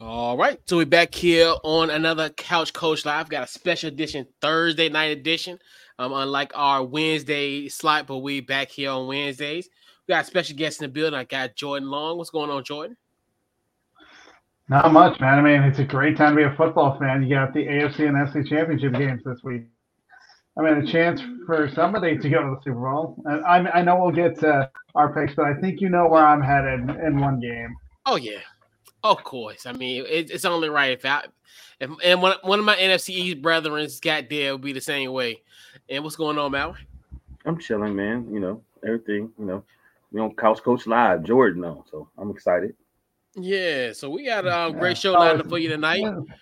All right, so we're back here on another Couch Coach Live. Got a special edition, Thursday night edition. Unlike our Wednesday slot, but we back here on Wednesdays. We got a special guest in the building. I got Jordan Long. What's going on, Jordan? Not much, man. I mean, it's a great time to be a football fan. You got the AFC and NFC championship games this week. I mean, a chance for somebody to go to the Super Bowl. And I know we'll get to our picks, but I think you know where I'm headed in one game. Oh yeah, of course. I mean, it's only right if one of my NFC East brethrens got there, would be the same way. And what's going on, Mal? I'm chilling, man. Everything. Couch Coach Live, Jordan on. So I'm excited. Yeah, so we got a great show lined up for you tonight.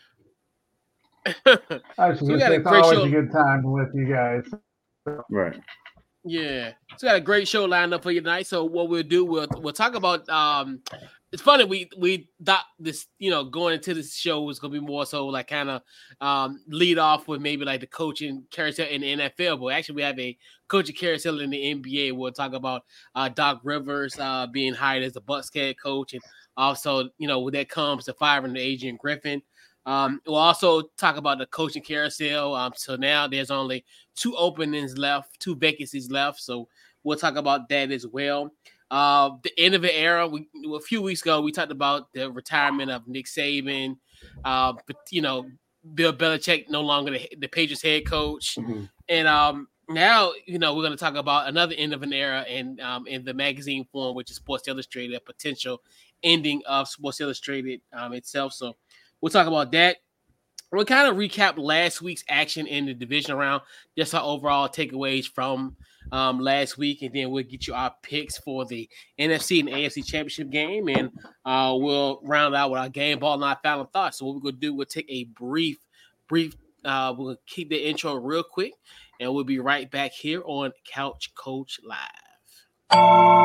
So we got a great show. A good time with you guys. Right. Yeah, so we got a great show lined up for you tonight. So what we'll do, we'll talk about. It's funny we thought this, going into this show was gonna be more so like kind of lead off with maybe like the coaching carousel in the NFL, but actually we have a coaching carousel in the NBA. We'll talk about Doc Rivers being hired as the Bucs head coach, and also when that comes to firing Adrian Griffin. We'll also talk about the coaching carousel. So now there's only 2 openings left, 2 vacancies left. So we'll talk about that as well. The end of an era. A few weeks ago, we talked about the retirement of Nick Saban. But Bill Belichick no longer the Patriots head coach. Mm-hmm. And now, we're going to talk about another end of an era in the magazine form, which is Sports Illustrated, a potential ending of Sports Illustrated itself. So we'll talk about that. We'll kind of recap last week's action in the division round, just our overall takeaways from last week, and then we'll get you our picks for the NFC and AFC championship game, and we'll round out with our game ball and our final thoughts. So what we're going to do, we'll take a brief, we'll keep the intro real quick, and we'll be right back here on Couch Coach Live.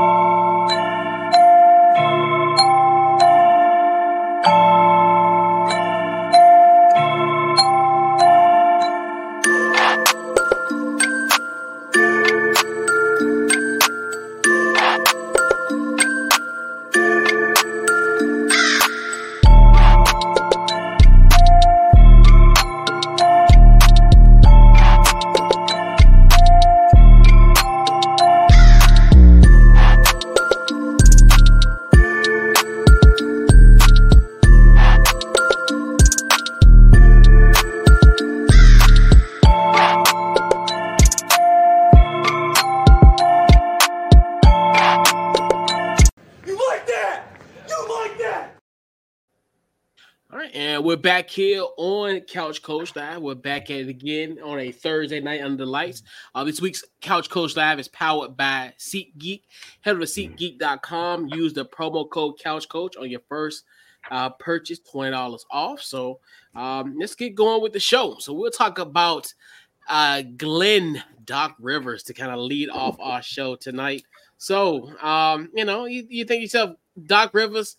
We're back here on Couch Coach Live. We're back at it again on a Thursday night under the lights. This week's Couch Coach Live is powered by SeatGeek. Head over to SeatGeek.com. Use the promo code CouchCoach on your first purchase, $20 off. So let's get going with the show. So we'll talk about Glenn Doc Rivers to kind of lead off our show tonight. So, you think yourself, Doc Rivers,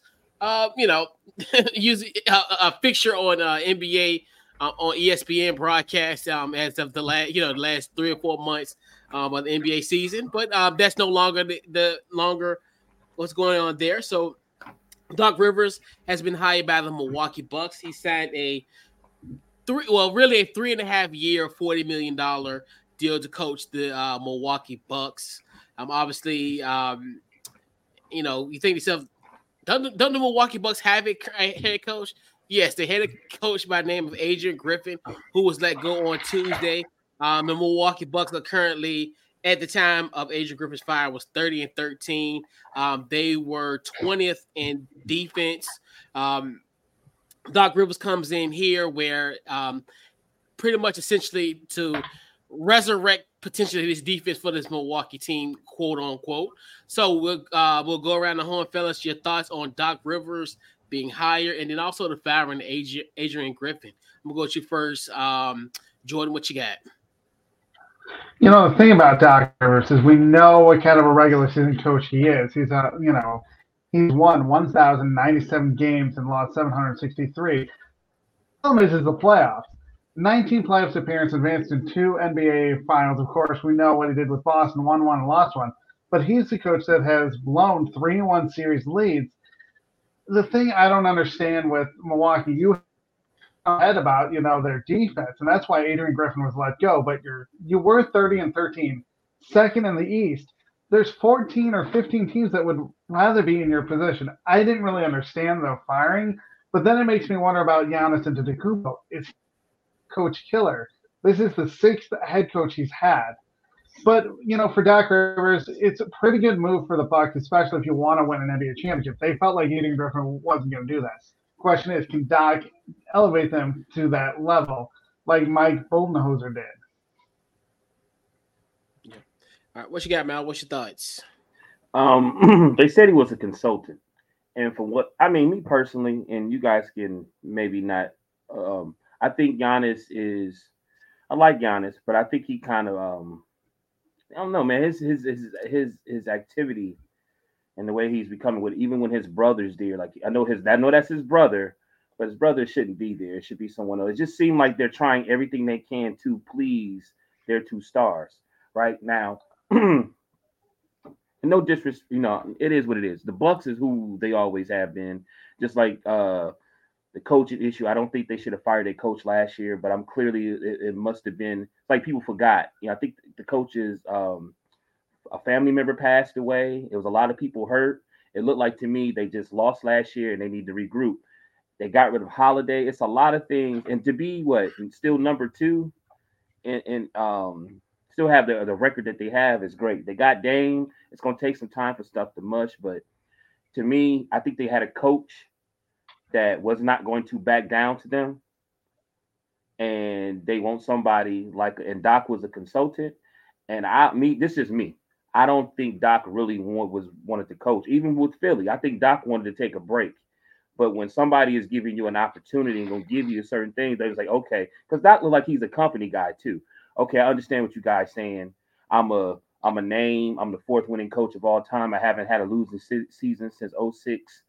use a fixture on NBA on ESPN broadcast as of the last 3 or 4 months of the NBA season, but that's no longer the longer what's going on there. So Doc Rivers has been hired by the Milwaukee Bucks. He signed a 3.5 year, $40 million deal to coach the Milwaukee Bucks. Obviously, you think to yourself, don't the Milwaukee Bucks have a head coach? Yes, they had a coach by the name of Adrian Griffin, who was let go on Tuesday. The Milwaukee Bucks are currently, at the time of Adrian Griffin's fire, was 30-13. They were 20th in defense. Doc Rivers comes in here where pretty much essentially to resurrect potentially this defense for this Milwaukee team, quote unquote. So we'll go around the horn, fellas. Your thoughts on Doc Rivers being hired, and then also the firing Adrian Griffin. I'm gonna go with you first, Jordan. What you got? The thing about Doc Rivers is we know what kind of a regular season coach he is. He's he's won 1,097 games and lost 763. The problem is the playoffs. 19 playoffs appearances, advanced in 2 NBA finals. Of course, we know what he did with Boston, won one and lost one. But he's the coach that has blown 3-1 series leads. the thing I don't understand with Milwaukee, you head about their defense, and that's why Adrian Griffin was let go. But you were 30-13, second in the East. There's 14 or 15 teams that would rather be in your position. I didn't really understand the firing, but then it makes me wonder about Giannis Antetokounmpo. Is Coach Killer? This is the 6th head coach he's had. But for Doc Rivers, it's a pretty good move for the Bucks, especially if you want to win an NBA championship. They felt like Adrian Griffin wasn't going to do that. Question is, can Doc elevate them to that level like Mike Budenholzer did? Yeah. All right, what you got, Mal? What's your thoughts? They said he was a consultant, and from what I mean, me personally, and you guys can maybe not. I think Giannis is. I like Giannis, but I think he kind of. I don't know, man. His activity and the way he's becoming with even when his brother's there, like I know that's his brother, but his brother shouldn't be there. It should be someone else. It just seemed like they're trying everything they can to please their two stars right now. No disrespect, it is what it is. The Bucks is who they always have been. Just like the coaching issue, I don't think they should have fired their coach last year, but I'm clearly it must have been like people forgot. I think the coach's a family member passed away. It was a lot of people hurt. It looked like to me they just lost last year and they need to regroup. They got rid of Holiday. It's a lot of things, and to be still number 2, and still have the record that they have is great. They got Dame. It's going to take some time for stuff to mush, but to me, I think they had a coach that was not going to back down to them, and they want somebody and Doc was a consultant, and this is me. I don't think Doc really wanted to coach, even with Philly. I think Doc wanted to take a break. But when somebody is giving you an opportunity and going to give you certain things, they was like, okay, because Doc looked like he's a company guy too. Okay, I understand what you guys saying. I'm a name. I'm the 4th winning coach of all time. I haven't had a losing season since 06.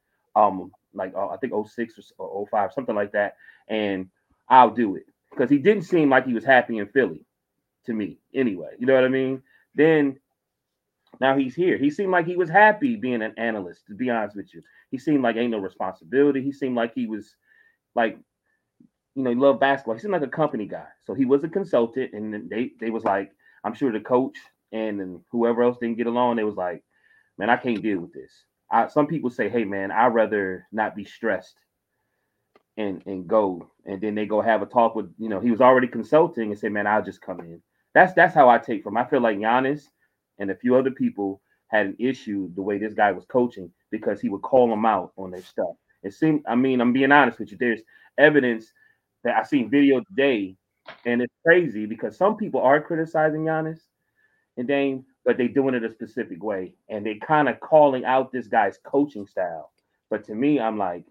I think 06 or 05, something like that. And I'll do it because he didn't seem like he was happy in Philly to me anyway. You know what I mean? Then now he's here. He seemed like he was happy being an analyst, to be honest with you. He seemed like ain't no responsibility. He seemed like he was like, he loved basketball. He seemed like a company guy. So he was a consultant, and they was like, I'm sure the coach and then whoever else didn't get along, they was like, man, I can't deal with this. Some people say, hey, man, I'd rather not be stressed and go. And then they go have a talk with, he was already consulting and say, man, I'll just come in. That's how I take from. I feel like Giannis and a few other people had an issue the way this guy was coaching because he would call them out on their stuff. It seemed, I'm being honest with you. There's evidence that I seen video today, and it's crazy because some people are criticizing Giannis and Dame, but they doing it a specific way, and they kind of calling out this guy's coaching style. But to me, I'm like,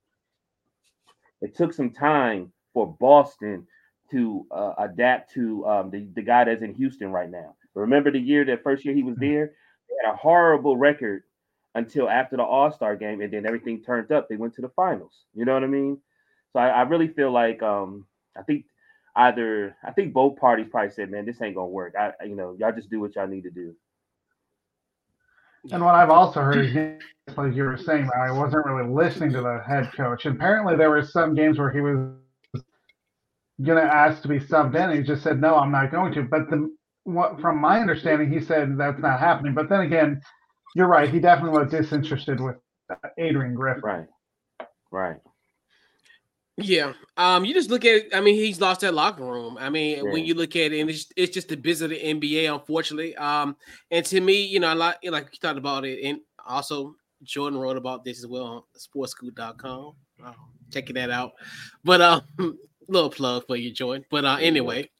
it took some time for Boston to adapt to the guy that's in Houston right now. Remember that first year he was there, they had a horrible record until after the All-Star game, and then everything turned up. They went to the finals. You know what I mean? So I really feel like I think both parties probably said, man, this ain't gonna work. Y'all just do what y'all need to do. And what I've also heard is, like you were saying, I wasn't really listening to the head coach. And apparently there were some games where he was going to ask to be subbed in, and he just said, no, I'm not going to. But from my understanding, he said that's not happening. But then again, you're right. He definitely was disinterested with Adrian Griffin. Right. Yeah. You just look at it. He's lost that locker room. When you look at it, and it's just the business of the NBA, unfortunately. And to me, a lot, like you talked about it, and also Jordan wrote about this as well on sportscool.com. Checking that out. But little plug for you, Jordan. But anyway.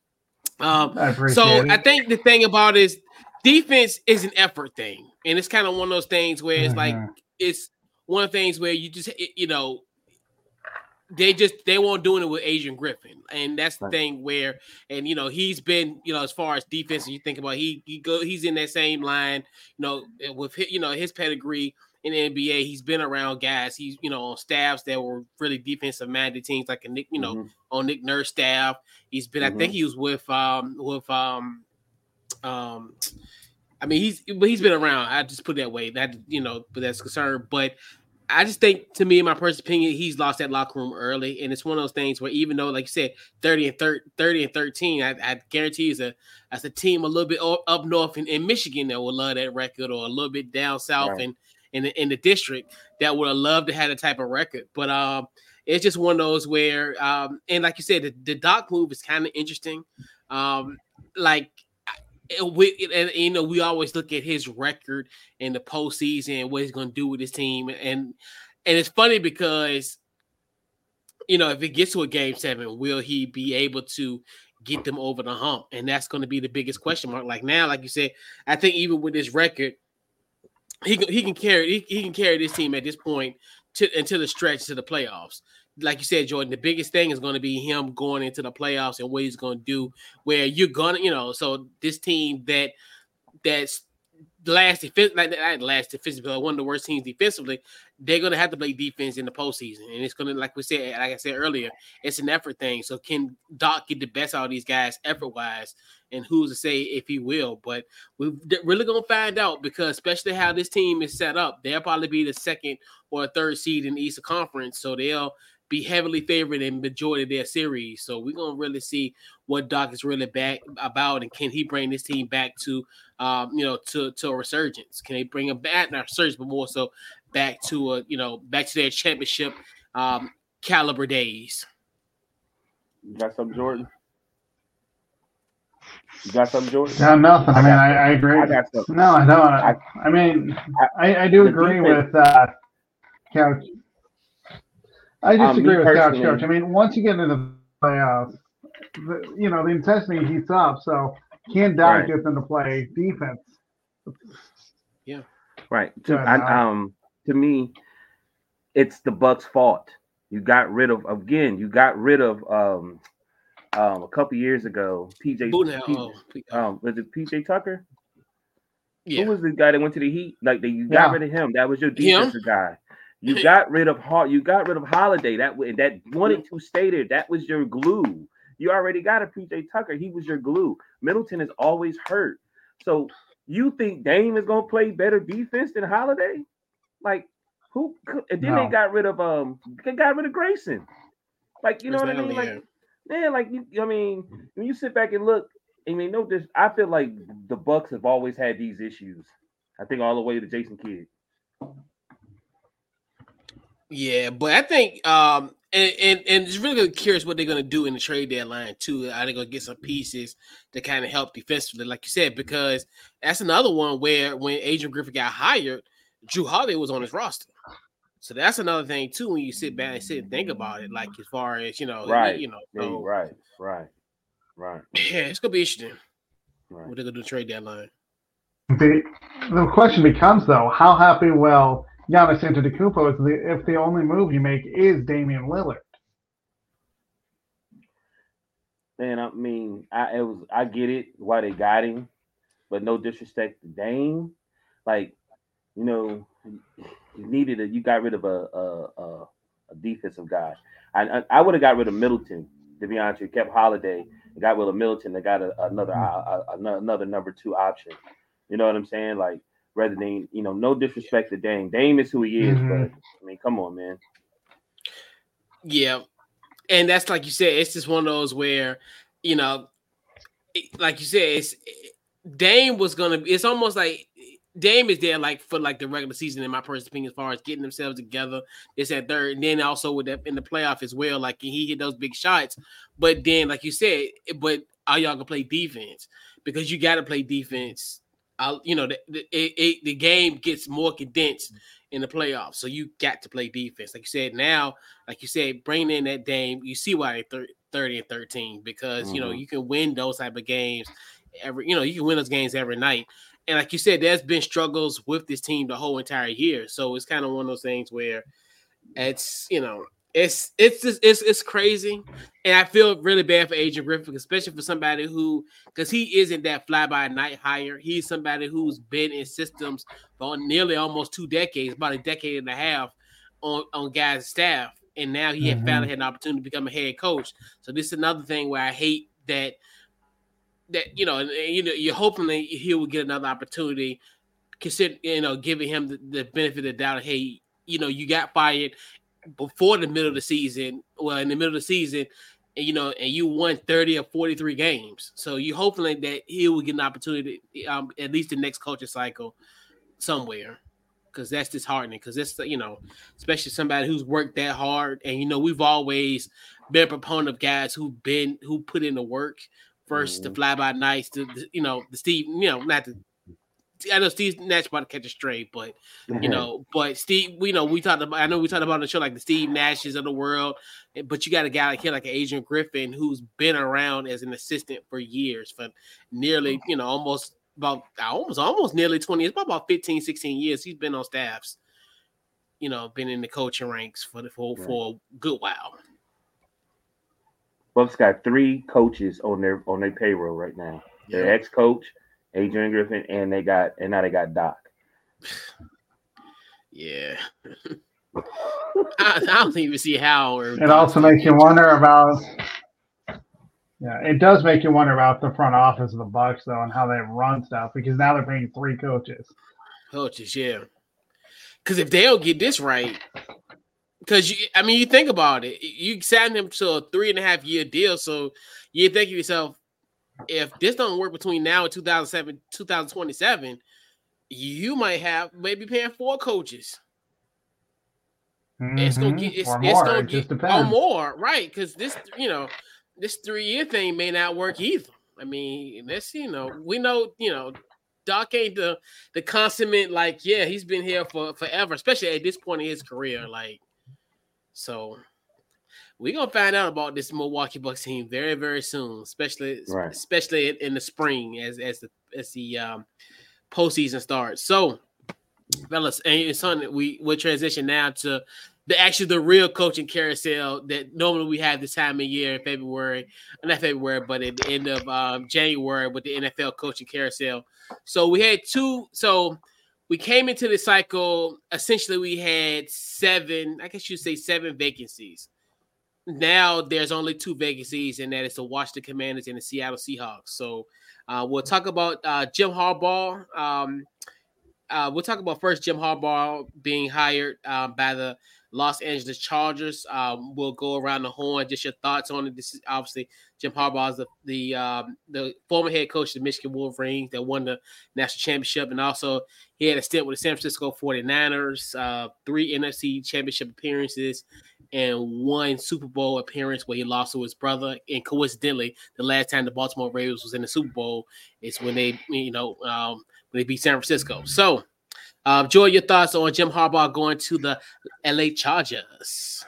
I think the thing about it is defense is an effort thing. And it's kind of one of those things where it's like, it's one of the things where you just, they won't doing it with Adrian Griffin. And that's the thing where, and, he's been, as far as defense, you think about, he's in that same line, with his pedigree in the NBA. He's been around guys. He's, on staffs that were really defensive minded teams, like a Nick, on Nick Nurse staff. He's been, I think he was with he's been around. I just put it that way. That, but that's concerned. But I just think, to me, in my personal opinion, he's lost that locker room early, and it's one of those things where even though, like you said, 30-13, I guarantee you, as a team a little bit up north in Michigan that would love that record, or a little bit down south Right. in the district that would have loved to have that type of record. But it's just one of those where, and like you said, the Doc move is kind of interesting. Like. We always look at his record in the postseason and what he's going to do with his team, and it's funny because if it gets to a game 7, will he be able to get them over the hump? And that's going to be the biggest question mark. Like now, like you said, I think even with his record, he can carry this team at this point until the stretch to the playoffs. Like you said, Jordan, the biggest thing is going to be him going into the playoffs and what he's going to do. Where you're going to, so this team that's last defense, like not last defensively, but one of the worst teams defensively, they're going to have to play defense in the postseason, and it's going to, like I said earlier, it's an effort thing. So can Doc get the best out of these guys effort wise? And who's to say if he will? But we're really going to find out, because especially how this team is set up, they'll probably be the 2nd or 3rd seed in the Eastern Conference, so they'll be heavily favored in majority of their series. So we're going to really see what Doc is really back about, and can he bring this team back to a resurgence? Can they bring them back, not resurgence, but more so back to back to their championship caliber days? You got something, Jordan? No, nothing. I agree. I got something. No, I don't. I do agree with Couch. I disagree with Couch Coach. Once you get into the playoffs, the intensity heats up. So can Doc get them to play defense? Yeah. Right. To me, it's the Bucks' fault. You got rid of a couple years ago, PJ. Was it PJ Tucker? Yeah. Who was the guy that went to the Heat? You got rid of him. That was your defensive guy. You got rid of Holiday. That wanted to stay there. That was your glue. You already got a PJ Tucker. He was your glue. Middleton is always hurt. So you think Dame is gonna play better defense than Holiday? Who? And then they got rid of Grayson. You know what I mean? When you sit back and look, I feel like the Bucks have always had these issues. I think all the way to Jason Kidd. Yeah, but I think and it's really curious what they're going to do in the trade deadline too. Are they going to get some pieces to kind of help defensively, like you said? Because that's another one where when Adrian Griffin got hired, Jrue Holiday was on his roster. So that's another thing too when you sit back and think about it. As far as right. Yeah, it's gonna be interesting. Right. What they're gonna do trade deadline. The question becomes though, how happy will Giannis Antetokounmpo is if the only move you make is Damian Lillard? Man, I get it why they got him, but no disrespect to Dame, you got rid of a defensive guy. I would have got rid of Middleton, to be honest. You kept Holiday and got rid of Middleton. They got another number 2 option. You know what I'm saying? Rather than no disrespect to Dame. Dame is who he is, but come on, man. Yeah, and that's like you said. It's just one of those where like you said, Dame was gonna. It's almost like Dame is there for the regular season, in my personal opinion, as far as getting themselves together. It's at third, and then also with that in the playoff as well. He hit those big shots, but then like you said, but are y'all gonna play defense? Because you got to play defense. The game gets more condensed in the playoffs, so you got to play defense. Like you said, now, like you said, bringing in that Dame, you see why they're 30-13 because you can win those type of games you can win those games every night. And like you said, there's been struggles with this team the whole entire year, so it's kind of one of those things where it's it's crazy, and I feel really bad for Adrian Griffin, especially for somebody because he isn't that fly by night hire. He's somebody who's been in systems for nearly almost 2 decades, about a decade and a half on guys' staff, and now he had finally had an opportunity to become a head coach. So this is another thing where I hate that you're hoping that he will get another opportunity. Consider giving him the benefit of the doubt. Hey, you got fired before the middle of the season. Well, in the middle of the season, and and you won 30 or 43 games. So you hopefully that he will get an opportunity, at least the next coaching cycle somewhere, because that's disheartening. Because it's especially somebody who's worked that hard, and we've always been a proponent of guys who put in the work versus the fly by nights. The Steve, not the. I know Steve Nash about to catch a stray, but but Steve, we talked about. I know we talked about on the show like the Steve Nashes of the world, but you got a guy like here, like an Adrian Griffin, who's been around as an assistant for years, for nearly, almost nearly 20 years, about 15, 16 years. He's been on staffs, been in the coaching ranks for a good while. Bucks got 3 coaches on their payroll right now. Their ex-coach, Adrian Griffin, and now they got Doc. Yeah. I don't even see how. It also makes you wonder about. Yeah, it does make you wonder about the front office of the Bucks though, and how they run stuff, because now they're paying 3 coaches. Yeah. Because if they'll get this right, because you think about it, you signed him to a 3.5-year deal, so you think to yourself, if this don't work between now and 2027, you might have maybe paying 4 coaches. It's gonna get or more, right? Because this 3-year thing may not work either. I mean, we know Doc ain't the consummate, like, he's been here for forever, especially at this point in his career, like. So we're gonna find out about this Milwaukee Bucks team very, very soon, especially in the spring as the postseason starts. So, fellas, and son, we'll transition now to the real coaching carousel that normally we have this time of year in February, not February, but at the end of January with the NFL coaching carousel. So we had 2. So we came into the cycle. Essentially, we had 7. I guess you'd say 7 vacancies. Now there's only 2 vacancies, and that is the Washington Commanders and the Seattle Seahawks. So we'll talk about Jim Harbaugh. We'll talk about first Jim Harbaugh being hired by the Los Angeles Chargers. We'll go around the horn, just your thoughts on it. This is obviously Jim Harbaugh is the former head coach of the Michigan Wolverines that won the national championship, and also he had a stint with the San Francisco 49ers, 3 NFC championship appearances, and 1 Super Bowl appearance where he lost to his brother. And coincidentally, the last time the Baltimore Ravens was in the Super Bowl is when they, when they beat San Francisco. So, Joy, your thoughts on Jim Harbaugh going to the LA Chargers?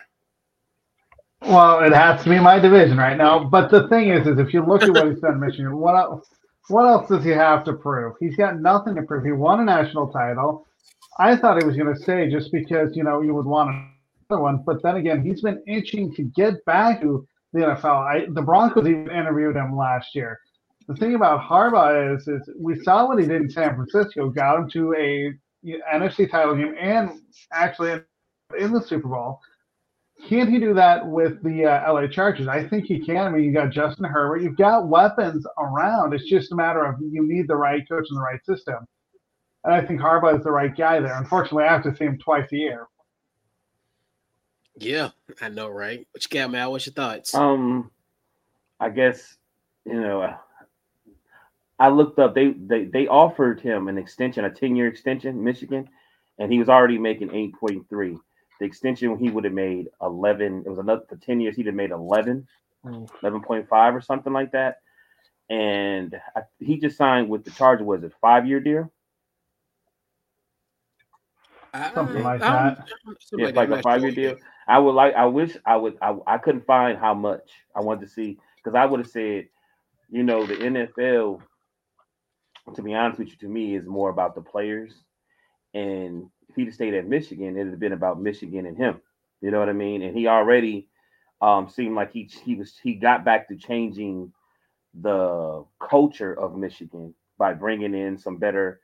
Well, it has to be my division right now. But the thing is if you look at what he's done in Michigan, what else does he have to prove? He's got nothing to prove. He won a national title. I thought he was going to stay just because, you would want another one. But then again, he's been itching to get back to the NFL. The Broncos even interviewed him last year. The thing about Harbaugh is we saw what he did in San Francisco, got him to a NFC title game and actually in the Super Bowl. Can he do that with the LA Chargers? I think he can. I mean, you got Justin Herbert. You've got weapons around. It's just a matter of you need the right coach and the right system. And I think Harbaugh is the right guy there. Unfortunately, I have to see him twice a year. Yeah, I know, right? What you got, Mal? What's your thoughts? I guess, I looked up. They offered him an extension, a 10-year extension, Michigan, and he was already making 8.3. The extension he would have made 11. It was another for 10 years. He'd have made 11.5 or something like that. And he just signed with the Chargers. Was it 5-year deal? Something like that. Yeah, it's like a 5-year deal. I couldn't find how much. I wanted to see, because I would have said, the NFL, to be honest with you, to me, is more about the players. And if he'd have stayed at Michigan, it'd have been about Michigan and him. You know what I mean? And he already seemed like he got back to changing the culture of Michigan by bringing in some better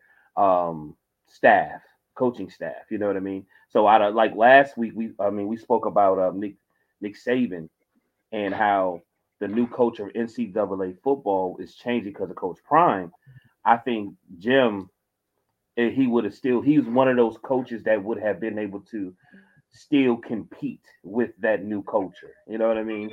coaching staff. You know what I mean? So like last week, we spoke about Nick Saban and how the new culture of NCAA football is changing because of Coach Prime. I think Jim he would have still. He was one of those coaches that would have been able to still compete with that new culture. You know what I mean?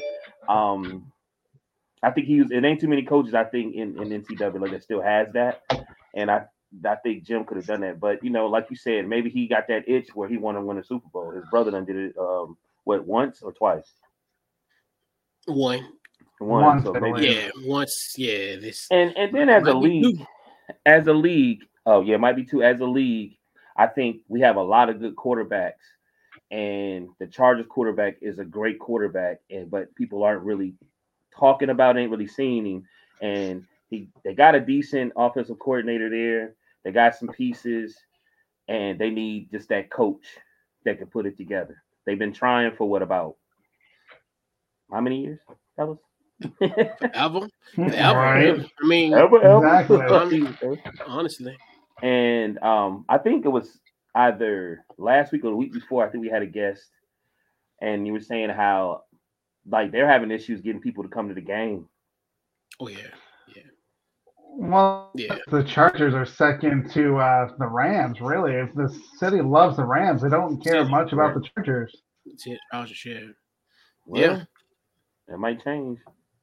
I think it ain't too many coaches I think in NCAA that still has that, and I think Jim could have done that. But like you said, maybe he got that itch where he wanted to win a Super Bowl. His brother done did it. Once or twice? One. So maybe once. Yeah, this and then as a league, oh yeah, it might be two. As a league, I think we have a lot of good quarterbacks, and the Chargers quarterback is a great quarterback, but people aren't really talking about it, ain't really seeing him. And they got a decent offensive coordinator there. They got some pieces, and they need just that coach that can put it together. They've been trying for about how many years, fellas? Ever. Right. I mean, exactly. Honestly. And I think it was either last week or the week before. I think we had a guest, and you were saying how like they're having issues getting people to come to the game. Oh yeah. Well, the Chargers are second to the Rams. Really, if the city loves the Rams, they don't care much about the Chargers. Well, that might change.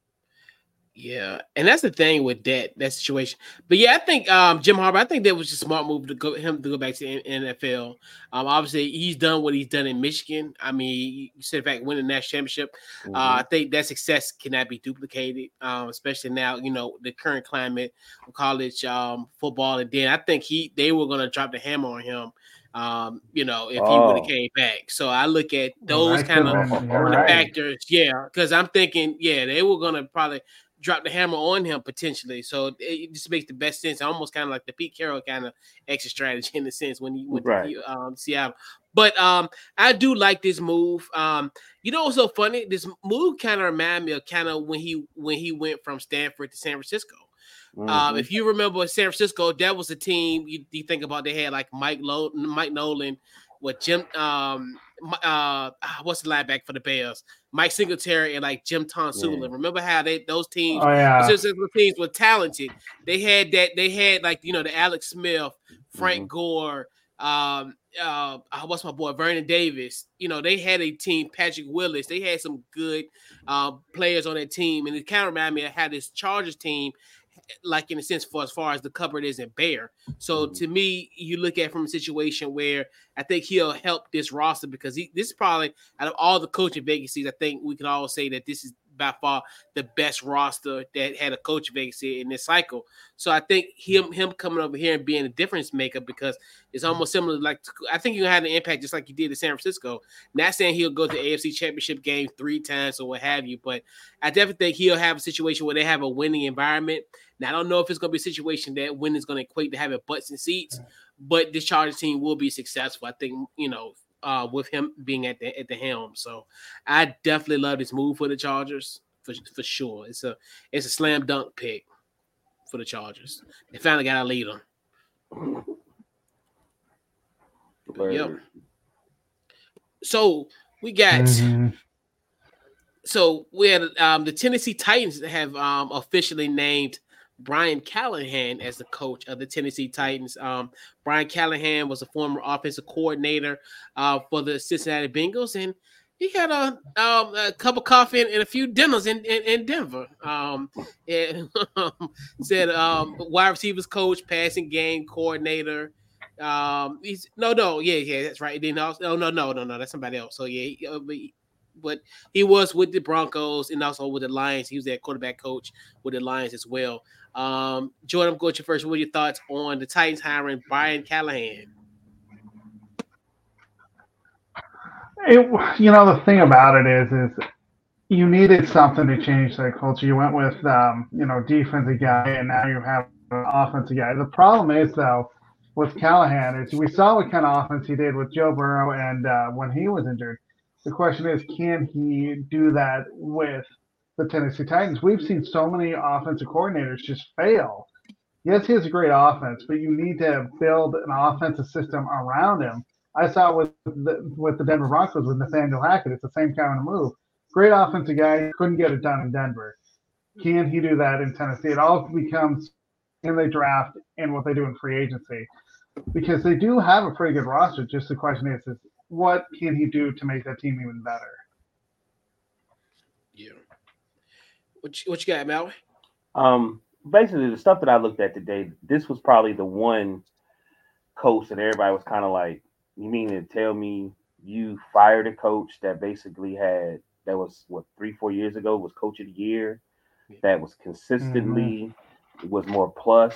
Yeah, and that's the thing with that situation. But yeah, I think Jim Harbaugh, I think that was a smart move to go back to the NFL. Obviously, he's done what he's done in Michigan. I mean, you said in fact winning the national championship. I think that success cannot be duplicated, especially now the current climate of college football. And then I think they were going to drop the hammer on him. If he would have came back. So I look at those kind of factors. Yeah, because I'm thinking, they were going to probably drop the hammer on him potentially. So it just makes the best sense. Almost kind of like the Pete Carroll kind of exit strategy in a sense when he went to Seattle. But I do like this move. What's so funny? This move kind of reminded me of kind of when he went from Stanford to San Francisco. If you remember San Francisco, that was a team you think about. They had like Mike Nolan, with Jim. What's the linebacker for the Bears? Mike Singletary and like Jim Tonsula. Remember how those teams? Teams were talented. They had that. They had like the Alex Smith, Frank Gore. What's my boy Vernon Davis? They had a team. Patrick Willis. They had some good players on that team, and it kind of reminded me of how this Chargers team, like in a sense, for as far as the cupboard isn't bare. So to me, you look at it from a situation where I think he'll help this roster because this is probably out of all the coaching vacancies, I think we can all say that this is by far the best roster that had a coach vacancy in this cycle. So I think him coming over here and being a difference maker because it's almost similar. Like I think you had an impact just like you did in San Francisco. Not saying he'll go to the AFC Championship game 3 times or what have you, but I definitely think he'll have a situation where they have a winning environment. Now I don't know if it's going to be a situation that winning is going to equate to having butts and seats, but this Chargers team will be successful. I think with him being at the helm. So I definitely love this move for the Chargers for sure. It's a slam dunk pick for the Chargers. They finally got a leader. Yep. So we got so we had the Tennessee Titans have officially named Brian Callahan as the coach of the Tennessee Titans. Brian Callahan was a former offensive coordinator for the Cincinnati Bengals, and he had a cup of coffee and a few dinners in Denver. Said wide receivers coach, passing game coordinator. That's right. Then also, no, that's somebody else. So but he was with the Broncos and also with the Lions. He was their quarterback coach with the Lions as well. Jordan, I'm going to you first. What are your thoughts on the Titans hiring Brian Callahan? The thing about it is you needed something to change that culture. You went with, defensive guy, and now you have an offensive guy. The problem is, though, with Callahan is we saw what kind of offense he did with Joe Burrow and when he was injured. The question is, can he do that with the Tennessee Titans? We've seen so many offensive coordinators just fail. Yes, he has a great offense, but you need to build an offensive system around him. I saw it with the Denver Broncos with Nathaniel Hackett. It's the same kind of move. Great offensive guy, couldn't get it done in Denver. Can he do that in Tennessee? It all becomes in the draft and what they do in free agency. because they do have a pretty good roster. Just the question is what can he do to make that team even better? Yeah. What you got, Mal? Basically, the stuff that I looked at today, this was probably the one coach that everybody was kind of like, you mean to tell me you fired a coach that basically that was what 3-4 years ago was coach of the year, that was consistently was more plus.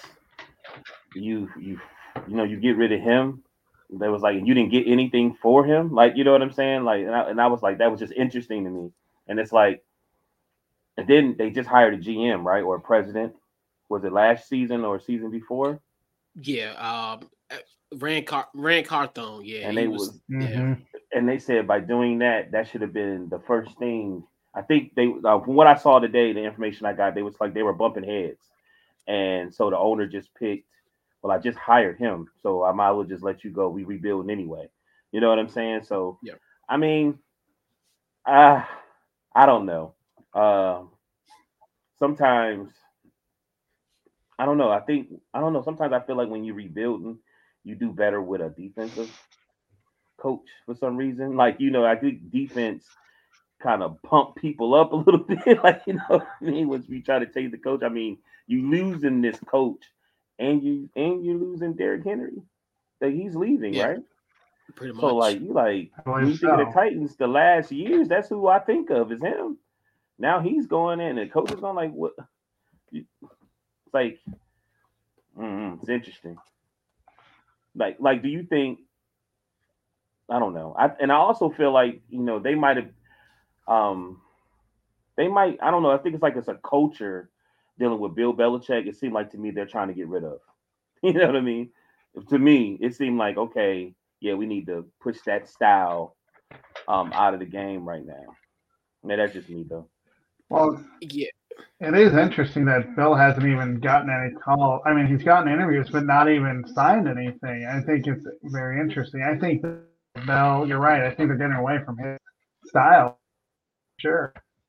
You get rid of him. That was like you didn't get anything for him. Like, you know what I'm saying? Like, and I was like, that was just interesting to me. And it's like, and then they just hired a GM, right, or a president. Was it last season or season before? Yeah, Rand Carthon. Yeah, And he they was. Mm-hmm. and they said by doing that, that should have been the first thing. I think they, from what I saw today, the information I got, they was like they were bumping heads, and so the owner just picked. Well, I just hired him, so I might as well just let you go. We rebuilding anyway. You know what I'm saying? So, Yeah. I mean, uh, I don't know. Uh, Sometimes I don't know. I don't know. Sometimes I feel like when you're rebuilding, you do better with a defensive coach for some reason. Like, I think defense kind of pump people up a little bit. Like, what I mean, once we try to take the coach, I mean, you losing this coach and you're losing Derrick Henry. That he's leaving, Yeah, right? pretty So much. like I when believe you think of the so. Titans the last years, that's who I think of is him. Now he's going in and the coach is going like what it's like it's interesting. Like do you think I don't know. I also feel like, they might have um I don't know, I think it's a culture dealing with Bill Belichick. It seemed like to me they're trying to get rid of. You know what I mean? To me, it seemed like, okay, yeah, we need to push that style out of the game right now. Yeah, that's just me though. Well, Yeah, it is interesting that Bill hasn't even gotten any call. I mean, he's gotten interviews, but not even signed anything. I think it's very interesting. I think Bill, you're right. I think they're getting away from his style. Sure.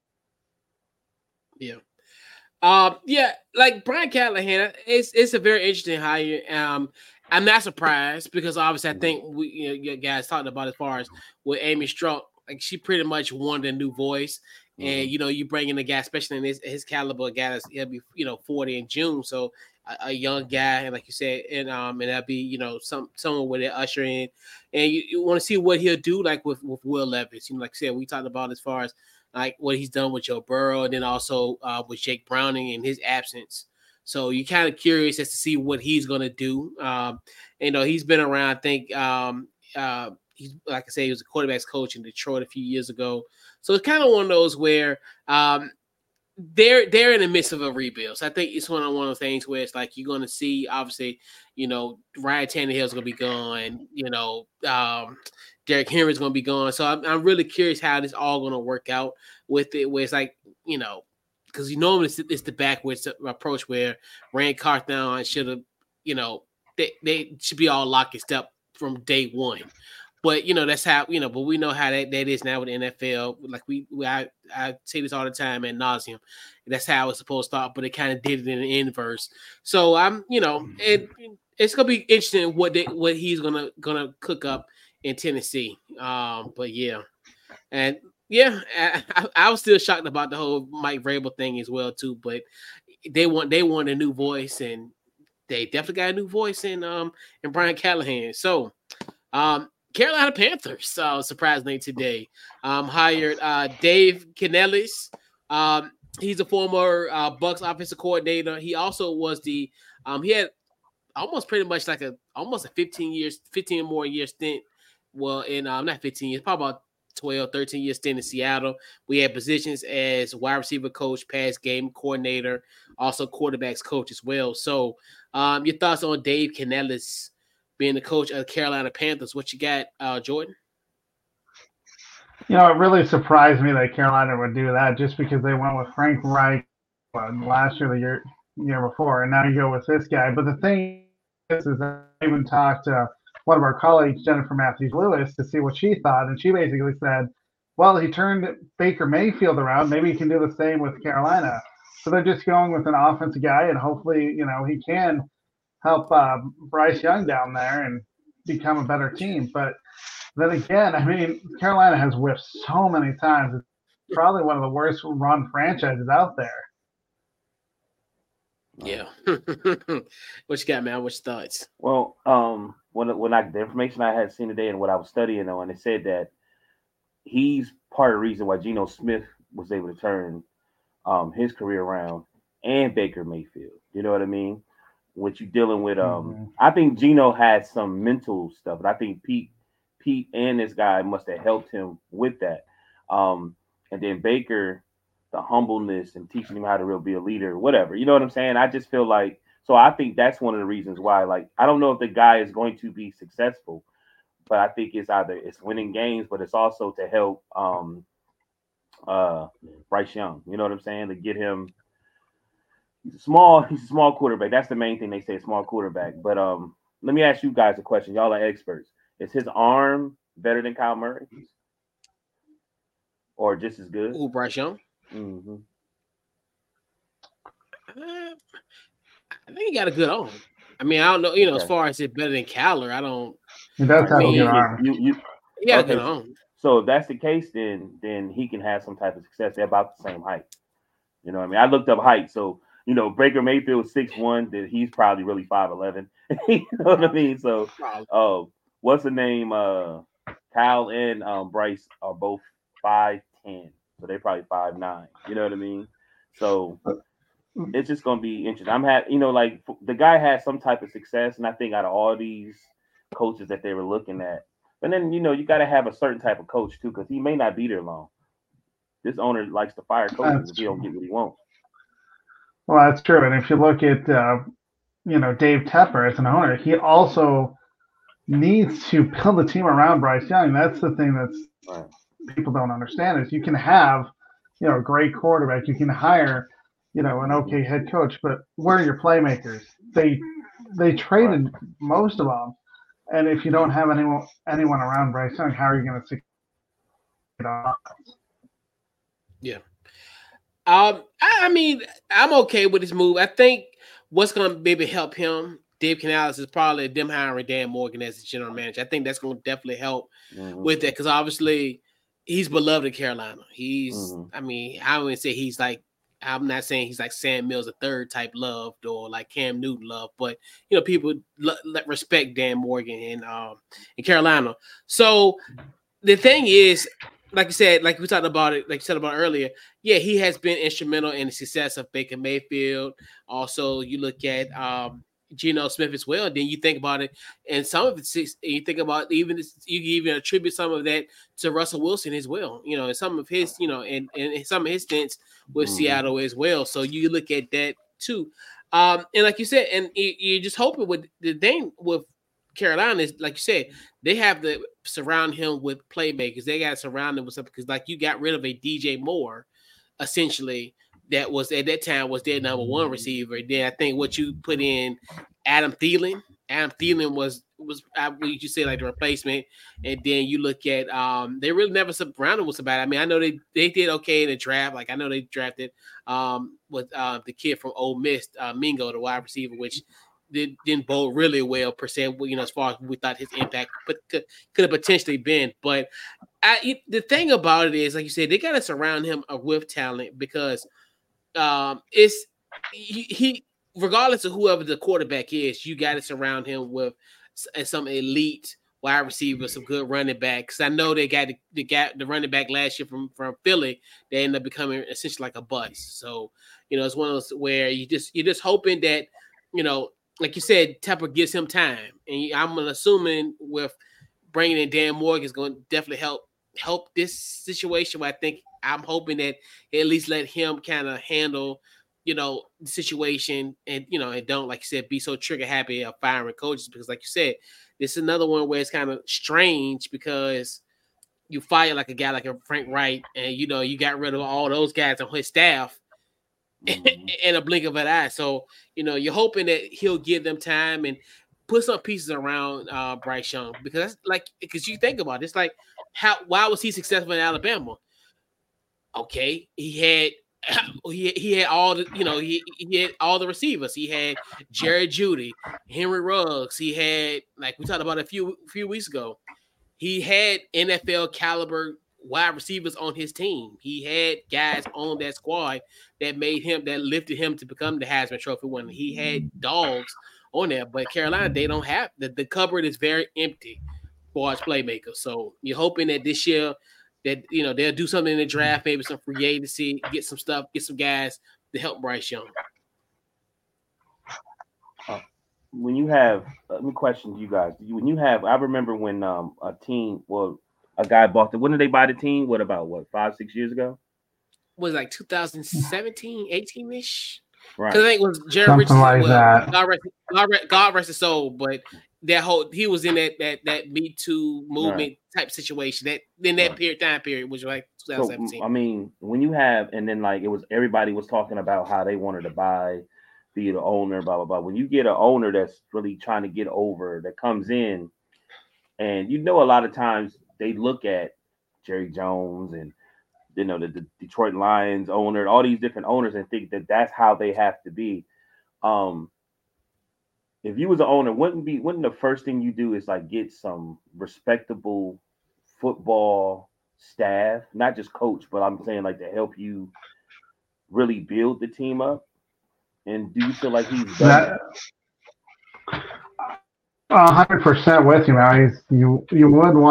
yeah. Yeah, like Brian Callahan, it's a very interesting hire. I'm not surprised because obviously I think you guys talked about as far as with Amy Strunk, like she pretty much wanted a new voice, and you bring in a guy, especially in his caliber, a guy that's he'll be 40 in June, so a young guy, and like you said, and that'll be someone with it usher in, and you want to see what he'll do like with Will Levis. Like I said, we talked about as far as like what he's done with Joe Burrow, and then also with Jake Browning in his absence. So you're kind of curious as to see what he's going to do. He's been around. I think he's like I say, he was a quarterbacks coach in Detroit a few years ago. So it's kind of one of those where they're in the midst of a rebuild. So I think it's one of those things where it's like you're going to see, obviously, Ryan Tannehill's going to be gone. Derrick Henry's going to be gone. So I'm really curious how this all going to work out with it. Where it's like, because normally it's the backwards approach where Rand Carthon should have, they should be all locked and step from day one. But that's how But we know how that is now with the NFL. Like I say this all the time ad nauseum. That's how it's supposed to start, but it kind of did it in the inverse. So it's gonna be interesting what he's gonna cook up in Tennessee. But yeah, and yeah, I was still shocked about the whole Mike Vrabel thing as well too. But they want a new voice, and they definitely got a new voice in Brian Callahan. So Carolina Panthers, surprisingly today, hired Dave Canellis. He's a former Bucks offensive coordinator. He also was he had almost pretty much like almost a 15 more year stint. Well, in not 15 years, probably about 12, 13 year stint in Seattle. We had positions as wide receiver coach, pass game coordinator, also quarterbacks coach as well. So your thoughts on Dave Canellis being the coach of the Carolina Panthers? What you got, Jordan? It really surprised me that Carolina would do that just because they went with Frank Reich last year, the year before, and now you go with this guy. But the thing is I even talked to one of our colleagues, Jennifer Matthews Lewis, to see what she thought, and she basically said, well, he turned Baker Mayfield around. Maybe he can do the same with Carolina. So they're just going with an offensive guy, and hopefully, he can help Bryce Young down there and become a better team. But then again, I mean, Carolina has whiffed so many times. It's probably one of the worst run franchises out there. Yeah. What you got, man? What's your thoughts? Well, when the information I had seen today and what I was studying on, it said that he's part of the reason why Geno Smith was able to turn his career around, and Baker Mayfield. You know what I mean? What you dealing with? I think Geno had some mental stuff, but I think Pete and this guy must have helped him with that. And then Baker, the humbleness and teaching him how to really be a leader, whatever. You know what I'm saying? I just feel like, so I think that's one of the reasons why. Like, I don't know if the guy is going to be successful, but I think it's either it's winning games, but it's also to help Bryce Young. You know what I'm saying? To get him. He's a small quarterback. That's the main thing they say, a small quarterback. But let me ask you guys a question. Y'all are experts. Is his arm better than Kyle Murray's? Or just as good? Ooh, Bryce Young? Mm-hmm. I think he got a good arm. I mean, I don't know, as far as it better than Kyler, I don't. He does have a good arm. He got a good arm. So if that's the case, then he can have some type of success. They're about the same height. You know what I mean? I looked up height. So, Baker Mayfield 6'1", then he's probably really 5'11". You know what I mean? So, what's the name? Kyle and Bryce are both 5'10", so they're probably 5'9". You know what I mean? So it's just gonna be interesting. I'm happy, like the guy had some type of success, and I think out of all these coaches that they were looking at, but then you got to have a certain type of coach too, because he may not be there long. This owner likes to fire coaches if he don't get what he wants. Well, that's true. And if you look at, Dave Tepper as an owner, he also needs to build a team around Bryce Young. That's the thing that's people don't understand is you can have, a great quarterback. You can hire, an okay head coach, but where are your playmakers? They traded most of them. And if you don't have anyone around Bryce Young, how are you going to succeed? Yeah. I mean, I'm okay with this move. I think what's going to maybe help him, Dave Canales, is probably them hiring Dan Morgan as the general manager. I think that's going to definitely help with that because obviously he's beloved in Carolina. He's, I mean, I wouldn't say he's like, I'm not saying he's like Sam Mills, a third type loved or like Cam Newton loved, but people respect Dan Morgan in Carolina. So the thing is, like you said, like we talked about it, like you said about earlier, yeah, he has been instrumental in the success of Baker Mayfield. Also, you look at Geno Smith as well. Then you think about it, and some of it, you think about you even attribute some of that to Russell Wilson as well. And some of his, and some of his stints with Seattle as well. So you look at that too, and like you said, and you're just hoping with the thing with Carolina is, like you said, they have to surround him with playmakers. They got to surround him with something because, like, you got rid of a DJ Moore, essentially, that was at that time was their number one receiver. Then I think what you put in Adam Thielen. Adam Thielen was you say like the replacement, and then you look at they really never surrounded with somebody. I mean, I know they did okay in the draft. Like I know they drafted with the kid from Ole Miss, Mingo, the wide receiver, which didn't bowl really well per se. As far as we thought his impact could have potentially been. But the thing about it is, like you said, they got to surround him with talent because it's he regardless of whoever the quarterback is, you got to surround him with some elite wide receivers, some good running backs. I know they got the running back last year from Philly. They ended up becoming essentially like a bust. So it's one of those where you're just hoping that like you said, Tepper gives him time, and I'm assuming with bringing in Dan Morgan is going to definitely help this situation. Where I'm hoping that at least let him kind of handle, the situation, and and don't, like you said, be so trigger happy of firing coaches because, like you said, this is another one where it's kind of strange because you fire like a guy like a Frank Wright, and you got rid of all those guys on his staff. In a blink of an eye. So, you're hoping that he'll give them time and put some pieces around Bryce Young because because you think about it, it's like why was he successful in Alabama? Okay, he had he had all the he had all the receivers. He had Jerry Jeudy, Henry Ruggs. He had, like we talked about a few weeks ago, he had NFL caliber wide receivers on his team. He had guys on that squad that lifted him to become the Heisman Trophy winner. He had dogs on there, but Carolina, they don't have the cupboard is very empty for its playmakers. So you're hoping that this year that they'll do something in the draft, maybe some free agency, get some guys to help Bryce Young. When you have, let me question you guys. When you have, I remember when a team, well, a guy bought when did they buy the team? What about 5-6 years ago? Was it like 2017, 18-ish? Right. Because I think it was Jerry Richardson. Like that. God rest his soul, but he was in that Me Too movement type situation time period, which was like 2017. So, I mean, when you have, and then like it was everybody was talking about how they wanted to be the owner, blah blah blah. When you get an owner that's really trying to get over, that comes in, and a lot of times they look at Jerry Jones and the Detroit Lions owner, all these different owners, and think that that's how they have to be. If you was an owner, wouldn't the first thing you do is like get some respectable football staff, not just coach, but I'm saying like to help you really build the team up? And do you feel like he's done that? 100% with you, man. You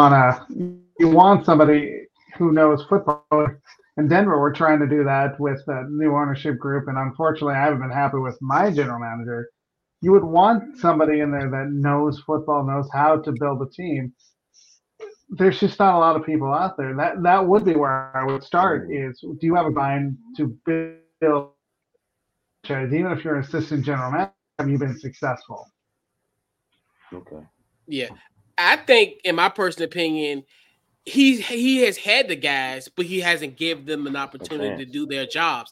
want somebody who knows football. In Denver, we're trying to do that with the new ownership group, and unfortunately, I haven't been happy with my general manager. You would want somebody in there that knows football, knows how to build a team. There's just not a lot of people out there. That would be where I would start. Is do you have a mind to build? Even if you're an assistant general manager, have you been successful? Okay. Yeah, I think, in my personal opinion, he has had the guys, but he hasn't given them an opportunity to do their jobs.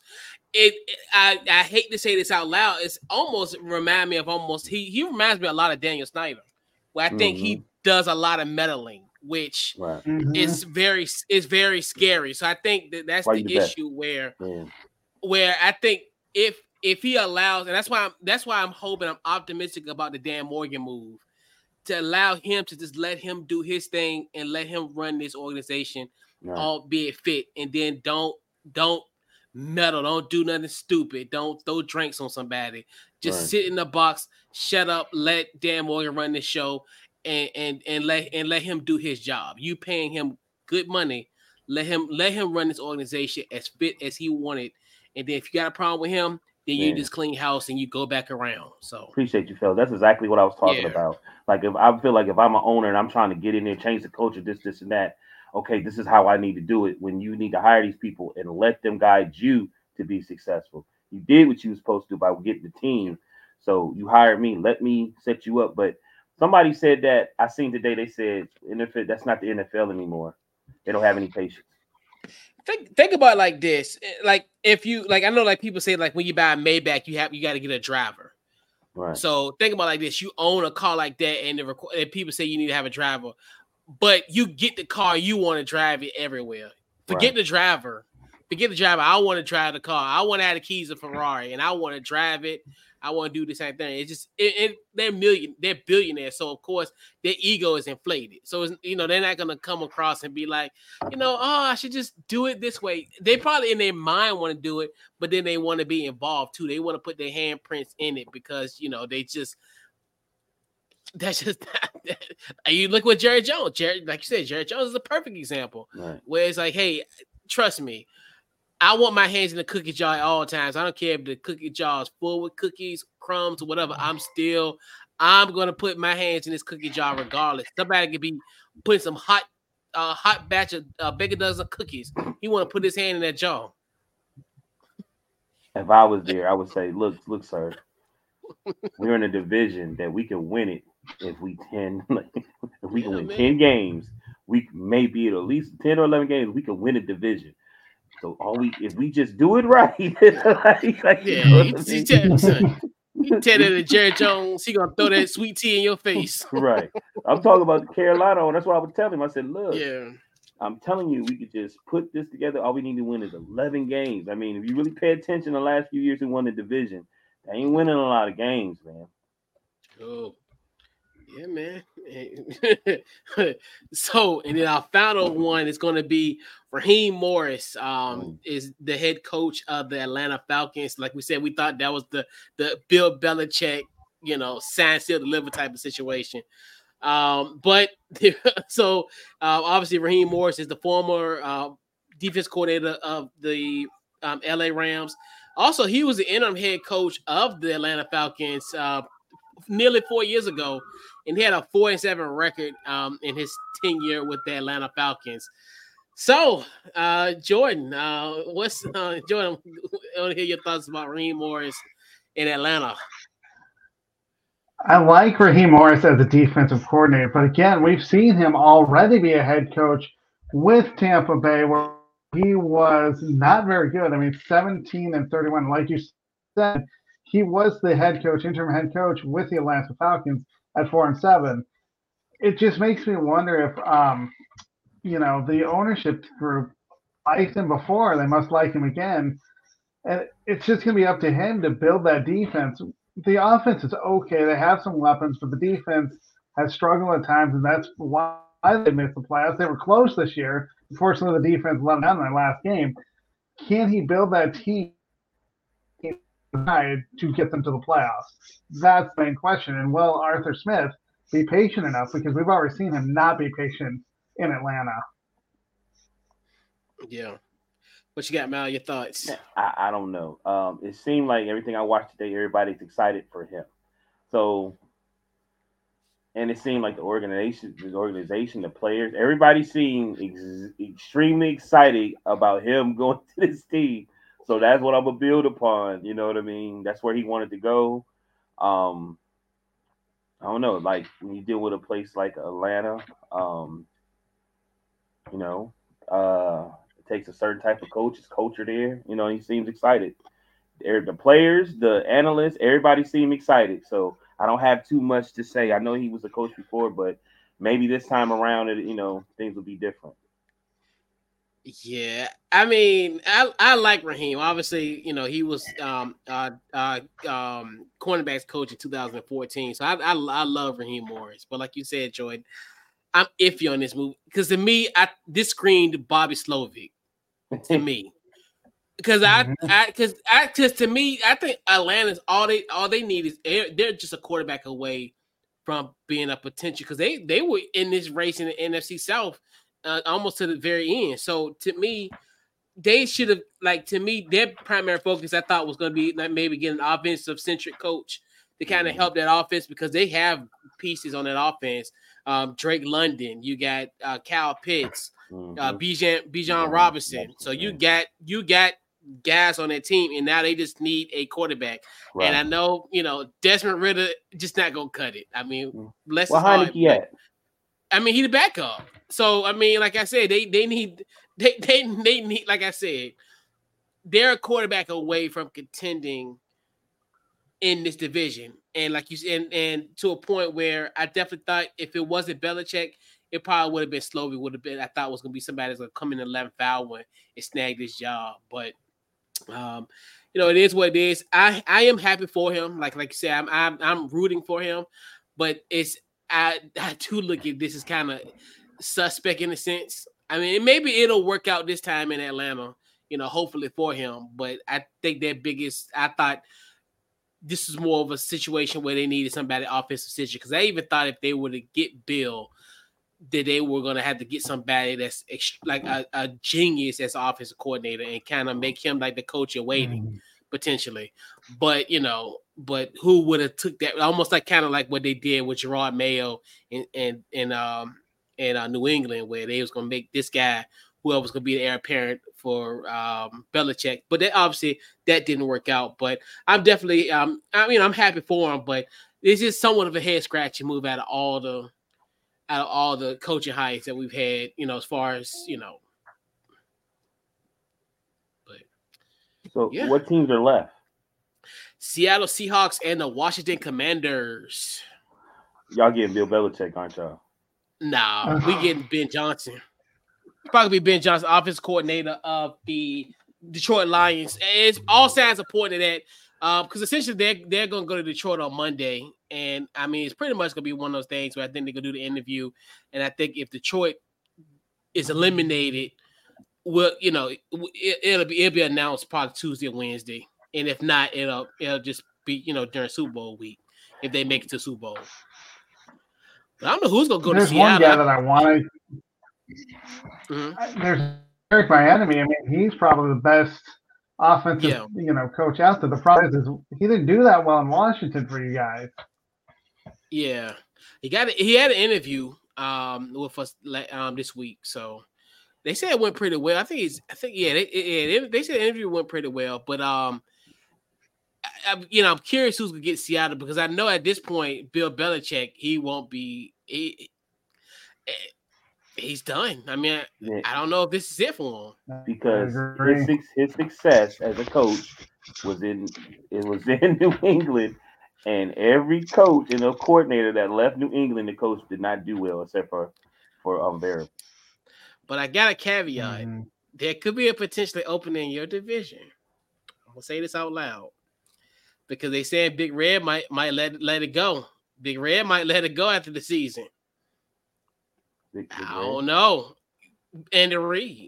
I hate to say this out loud. It's almost remind me of he reminds me a lot of Daniel Snyder, where I think he does a lot of meddling, which is very scary. So I think that's the issue where I think if he allows, and that's why I'm hoping, I'm optimistic about the Dan Morgan move, to allow him to just let him do his thing and let him run this organization, albeit fit, and then don't meddle, don't do nothing stupid, don't throw drinks on somebody. Just sit in the box, shut up, let Dan Morgan run the show, and let him do his job. You paying him good money, let him run this organization as fit as he wanted. And then if you got a problem with him, then you just clean house and you go back around. So appreciate you, Phil. That's exactly what I was talking about. Like, if I feel like if I'm an owner and I'm trying to get in there, change the culture, this and that, okay, this is how I need to do it. When you need to hire these people and let them guide you to be successful. You did what you were supposed to do by getting the team. So you hired me, let me set you up. But somebody said that I seen today, they said NFL, that's not the NFL anymore. They don't have any patience. Think about it like this. Like, if you, like, I know, like, people say, like, when you buy a Maybach, you got to get a driver. Right. So think about it like this. You own a car like that, and people say you need to have a driver, but you get the car, you want to drive it everywhere. Forget the driver. I want to drive the car. I want to have the keys of Ferrari, and I want to drive it. I want to do the same thing. It's just they're billionaires, so of course their ego is inflated. So it's, they're not gonna come across and be like, I should just do it this way. They probably in their mind want to do it, but then they want to be involved too. They want to put their handprints in it because that's just you look with Jerry Jones. Like you said, Jerry Jones is a perfect example. Right. Where it's like, hey, trust me, I want my hands in the cookie jar at all times. I don't care if the cookie jar is full with cookies, crumbs, or whatever. I'm going to put my hands in this cookie jar regardless. Somebody could be putting some hot batch of big dozen cookies. He want to put his hand in that jar. If I was there, I would say, look, sir, we're in a division that we can win it if we win 10 games. We may be at least 10 or 11 games. We can win a division. So if we just do it right, you tell that to Jerry Jones, he gonna throw that sweet tea in your face. Right. I'm talking about Carolina, and that's what I would tell him. I said, look, I'm telling you, we could just put this together. All we need to win is 11 games. I mean, if you really pay attention the last few years who won the division, they ain't winning a lot of games, man. Oh, yeah, man. So, and then our final one is going to be Raheem Morris. Is the head coach of the Atlanta Falcons. Like we said, we thought that was the Bill Belichick, sign seal deliver type of situation. But so obviously Raheem Morris is the former defense coordinator of the LA Rams. Also, he was the interim head coach of the Atlanta Falcons nearly 4 years ago, and he had a 4-7 record in his tenure with the Atlanta Falcons. So, Jordan, Jordan? I want to hear your thoughts about Raheem Morris in Atlanta. I like Raheem Morris as a defensive coordinator, but again, we've seen him already be a head coach with Tampa Bay, where he was not very good. I mean, 17-31, like you said, he was the interim head coach with the Atlanta Falcons at 4-7. It just makes me wonder if, the ownership group liked him before, they must like him again, and it's just going to be up to him to build that defense. The offense is okay. They have some weapons, but the defense has struggled at times, and that's why they missed the playoffs. They were close this year. Unfortunately, the defense let them down in that last game. Can he build that team to get them to the playoffs? That's the main question. And will Arthur Smith be patient enough? Because we've already seen him not be patient in Atlanta. Yeah. What you got, Mal? Your thoughts? I don't know. It seemed like everything I watched today, everybody's excited for him. So, and it seemed like the organization, the players, everybody seemed extremely excited about him going to this team. So that's what I'm gonna build upon. You know what I mean? That's where he wanted to go. I don't know. Like when you deal with a place like Atlanta, it takes a certain type of coach's culture there. He seems excited. The players, the analysts, everybody seem excited. So I don't have too much to say. I know he was a coach before, but maybe this time around, things will be different. Yeah, I mean, I like Raheem. Obviously, he was cornerbacks coach in 2014. So I love Raheem Morris. But like you said, Jordan, I'm iffy on this move because to me, this screamed Bobby Slovic to me. Because to me, I think Atlanta's all they need is they're just a quarterback away from being a potential, because they were in this race in the NFC South almost to the very end. So to me, they should have their primary focus I thought was going to be like maybe get an offensive centric coach to kind of help that offense, because they have pieces on that offense. Drake London, you got Kyle Pitts, Bijan Robinson. So you got guys on that team, and now they just need a quarterback. Right. And I know, Desmond Ridder just not gonna cut it. I mean, Heinicke at? I mean, he the backup. So I mean, like I said, they need like I said, they're a quarterback away from contending in this division. And like you said, and to a point where I definitely thought if it wasn't Belichick, it probably would have been Slovey. I thought it was going to be somebody that's going to come in the 11th hour and snag this job. But, it is what it is. I am happy for him. Like you said, I'm rooting for him. But I do look at this as kind of suspect in a sense. I mean, maybe it'll work out this time in Atlanta, hopefully for him. But I think I thought this is more of a situation where they needed somebody offensive situation, because I even thought if they were to get Bill, that they were going to have to get somebody that's like a genius as an offensive coordinator and kind of make him like the coach in waiting potentially. But, but who would have took that, almost like kind of like what they did with Gerard Mayo in New England, where they was going to make this guy whoever was going to be the heir apparent for Belichick. But obviously that didn't work out. But I'm definitely, I'm happy for him. But it's just somewhat of a head scratching move out of all the coaching hires that we've had, as far as, But so yeah. What teams are left? Seattle Seahawks and the Washington Commanders. Y'all getting Bill Belichick, aren't y'all? Nah, we getting Ben Johnson. probably Ben Johnson, offensive coordinator of the Detroit Lions. It's all signs are pointing to that because essentially they're going to go to Detroit on Monday, and I mean it's pretty much going to be one of those things where I think they're going to do the interview, and I think if Detroit is eliminated, well, it'll be announced probably Tuesday or Wednesday, and if not, it'll just be during Super Bowl week if they make it to Super Bowl. But I don't know who's going to go to Seattle. There's one guy that I want to. There's Eric Bieniemy. I mean, he's probably the best offensive, coach out there. The problem is he didn't do that well in Washington for you guys. Yeah, he had an interview with us this week, so they said it went pretty well. They said the interview went pretty well, but I'm curious who's gonna get Seattle because I know at this point Bill Belichick he won't be he's done. I mean, I don't know if this is it for him because his success as a coach was in New England, and every coach and a coordinator that left New England, the coach did not do well except for Vera. But I got a caveat: there could be a potentially opening in your division. I'm gonna say this out loud because they said Big Red might let it go. Big Red might let it go after the season. I don't know. Andy Reid.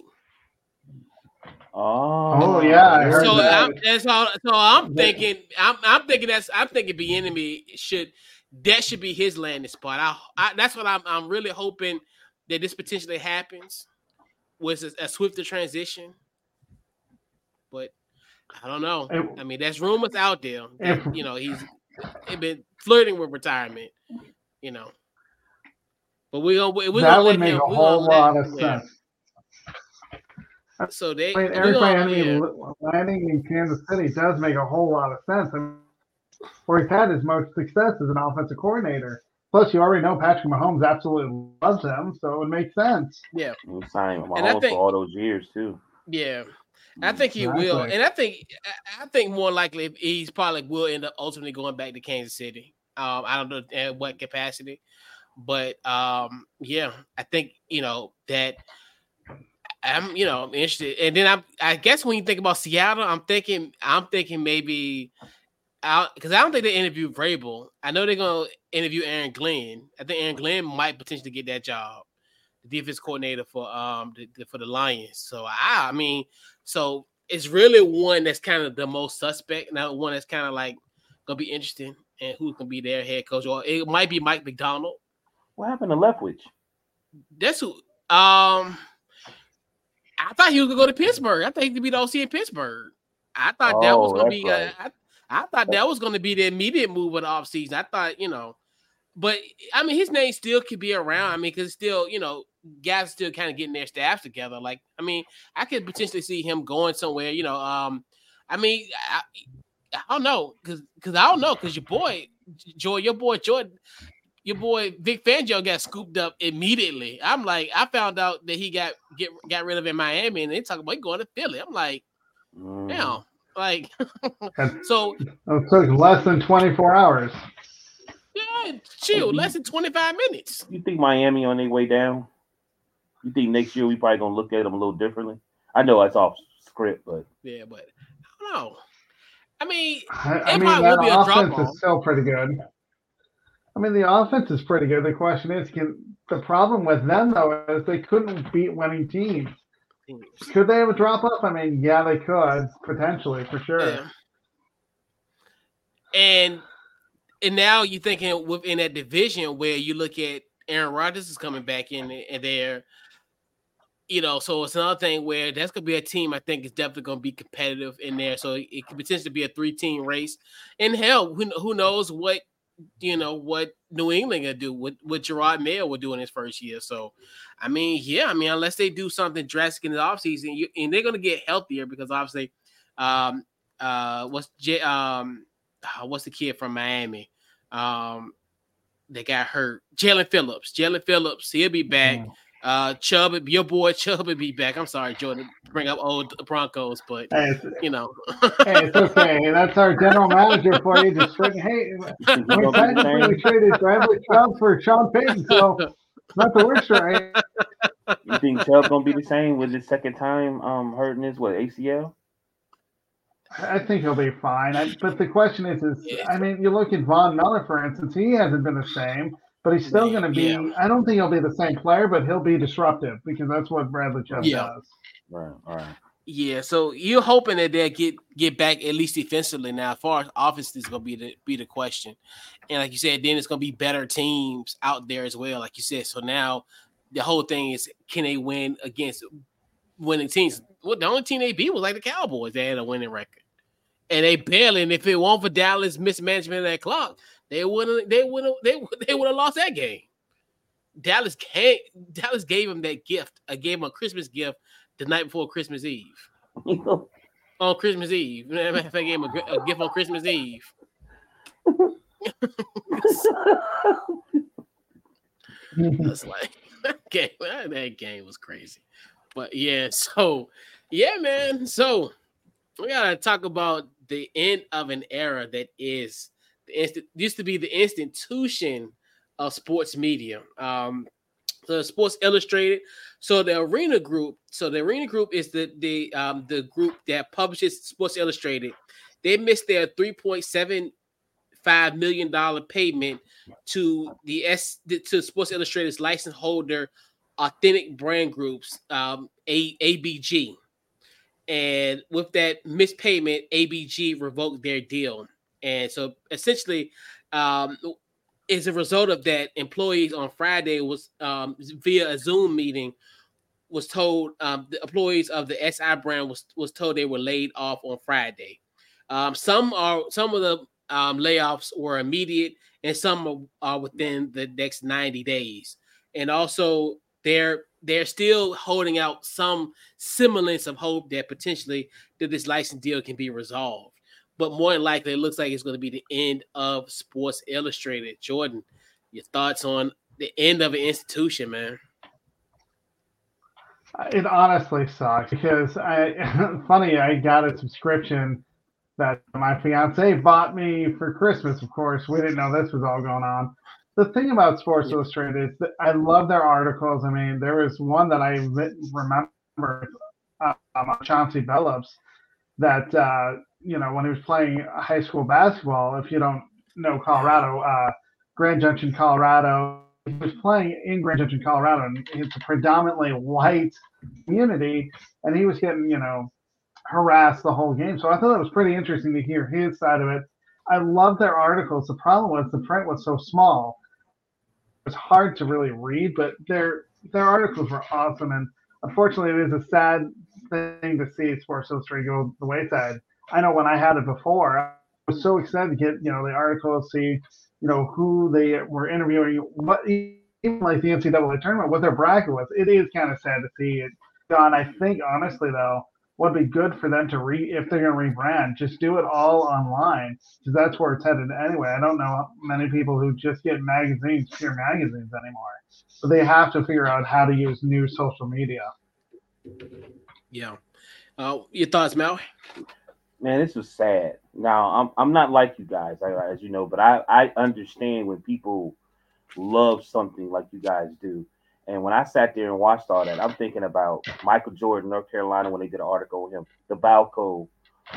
Oh yeah. I heard that. So I'm thinking. I'm thinking Bieniemy should be his landing spot. That's what I'm really hoping that this potentially happens with a swifter transition. But I don't know. I mean, there's rumors out there. He's been flirting with retirement. But that would make a whole lot of sense. So Eric Bieniemy landing in Kansas City does make a whole lot of sense. Where he's had his most success as an offensive coordinator. Plus, you already know Patrick Mahomes absolutely loves him, so it would make sense. Yeah, we signed Mahomes for all those years too. Yeah, I think he will, and I think more likely he's probably will end up ultimately going back to Kansas City. I don't know at what capacity. But I think that I'm interested. And then I guess when you think about Seattle, I'm thinking maybe out because I don't think they interviewed Vrabel. I know they're gonna interview Aaron Glenn. I think Aaron Glenn might potentially get that job, the defense coordinator for the Lions. So so it's really one that's kind of the most suspect, not one that's kind of like gonna be interesting and who's gonna be their head coach, or it might be Mike McDonald. What happened to Leftwich? That's who. I thought he was gonna go to Pittsburgh. I thought he could be the OC in Pittsburgh. I thought that was gonna be. Right. I thought that was gonna be the immediate move of the offseason. I thought, but I mean, his name still could be around. I mean, because still, guys still kind of getting their staffs together. Like, I mean, I could potentially see him going somewhere. I mean, I don't know because your boy Jordan. Your boy Vic Fangio got scooped up immediately. I'm like, I found out that he got rid of in Miami, and they talking about going to Philly. I'm like, damn, like, so it took less than 24 hours. Yeah, chill, less than 25 minutes. You think Miami on their way down? You think next year we probably gonna look at them a little differently? I know it's off script, but I don't know. I mean, that offense is still pretty good. I mean, the offense is pretty good. The question is, the problem with them, though, is they couldn't beat winning teams. Could they have a drop-off? I mean, yeah, they could, potentially, for sure. Yeah. And now you're thinking within that division where you look at Aaron Rodgers is coming back in there, so it's another thing where that's going to be a team I think is definitely going to be competitive in there. So it could potentially be a 3-team race. And hell, who knows what New England gonna do, what Gerard Mayo will do in his first year. So, I mean, unless they do something drastic in the offseason, and they're gonna get healthier because obviously, what's the kid from Miami? That got hurt. Jalen Phillips, he'll be back. Chubb, your boy Chubb will be back. I'm sorry, Jordan, to bring up old Broncos, but hey, it's okay. That's our general manager for you. Just we technically traded Bradley Chubb for Sean Payton, so not the worst, right? You think Chubb gonna be the same with his second time hurting his ACL? I think he'll be fine. But the question is, Yeah, I mean, you look at Von Miller, for instance, he hasn't been the same, but he's still man, going to yeah, be, I don't think he'll be the same player, but he'll be disruptive because that's what Bradley Chubb Right, yeah. does. right, all right. Yeah, so you're hoping that they'll get back at least defensively. Now, as far as offense is going to be the question, and like you said, then it's going to be better teams out there as well, like you said. So now the whole thing is, can they win against winning teams? Well, the only team they beat was like the Cowboys. They had a winning record, and they barely. And if it weren't for Dallas mismanagement of that clock, they would have lost that game. Dallas gave him that gift. I gave him a Christmas gift the night before Christmas Eve. On Christmas Eve. Matter of fact, I gave him a gift on Christmas Eve. That's like that game was crazy. But yeah, so yeah, man. So we gotta talk about the end of an era that is used to be the institution of sports media. The Sports Illustrated. So the Arena Group. So the Arena Group is the group that publishes Sports Illustrated. They missed their $3.75 million payment to to Sports Illustrated's license holder, Authentic Brand Groups, ABG. And with that missed payment, ABG revoked their deal. And so essentially, as a result of that, employees on Friday was via a Zoom meeting was told the employees of the SI brand was told they were laid off on Friday. Some of the layoffs were immediate, and some are within the next 90 days. And also, they're still holding out some semblance of hope that potentially that this license deal can be resolved. But more than likely, it looks like it's going to be the end of Sports Illustrated. Jordan, your thoughts on the end of an institution, man? It honestly sucks because funny, I got a subscription that my fiance bought me for Christmas. Of course, we didn't know this was all going on. The thing about Sports Illustrated is that I love their articles. I mean, there was one that I remember Chauncey Billups that when he was playing high school basketball. If you don't know Colorado, Grand Junction, Colorado. He was playing in Grand Junction, Colorado, and it's a predominantly white community, and he was getting harassed the whole game. So I thought it was pretty interesting to hear his side of it. I love their articles. The problem was the print was so small. It was hard to really read, but their articles were awesome. And unfortunately, it is a sad thing to see Sports Illustrated go the wayside. I know when I had it before, I was so excited to get the articles, see who they were interviewing, what even like the NCAA tournament, what their bracket was. It is kind of sad to see it gone. I think honestly though, what would be good for them to if they're going to rebrand, just do it all online because that's where it's headed anyway. I don't know many people who just get pure magazines anymore, but they have to figure out how to use new social media. Yeah. Your thoughts, Mel? Man, this was sad. Now, I'm not like you guys, as you know, but I understand when people love something like you guys do. And when I sat there and watched all that, I'm thinking about Michael Jordan, North Carolina, when they did an article with him, the Balco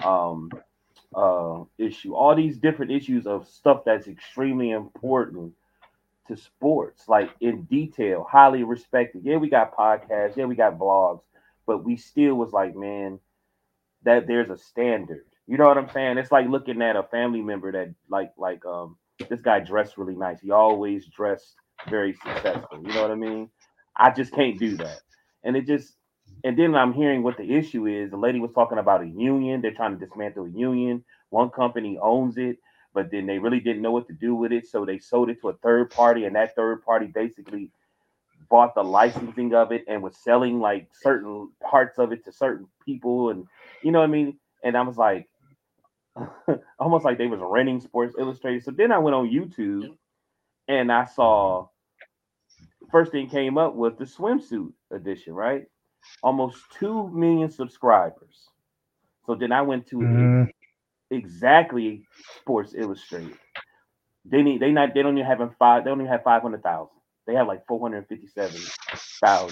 issue, all these different issues of stuff that's extremely important to sports, like in detail, highly respected. Yeah, we got podcasts, yeah, we got blogs, but we still was like, man, that there's a standard. You know what I'm saying? It's like looking at a family member that like this guy dressed really nice. He always dressed very successful. You know what I mean? I just can't do that. And then I'm hearing what the issue is. The lady was talking about a union. They're trying to dismantle a union. One company owns it, but then they really didn't know what to do with it. So they sold it to a third party, and that third party basically bought the licensing of it and was selling like certain parts of it to certain people. And you know what I mean? And I was like, almost like they was renting Sports Illustrated. So then I went on YouTube and I saw first thing came up was the swimsuit edition, right? Almost 2 million subscribers. So then I went to exactly Sports Illustrated. They don't even have 500,000. They have like 457,000.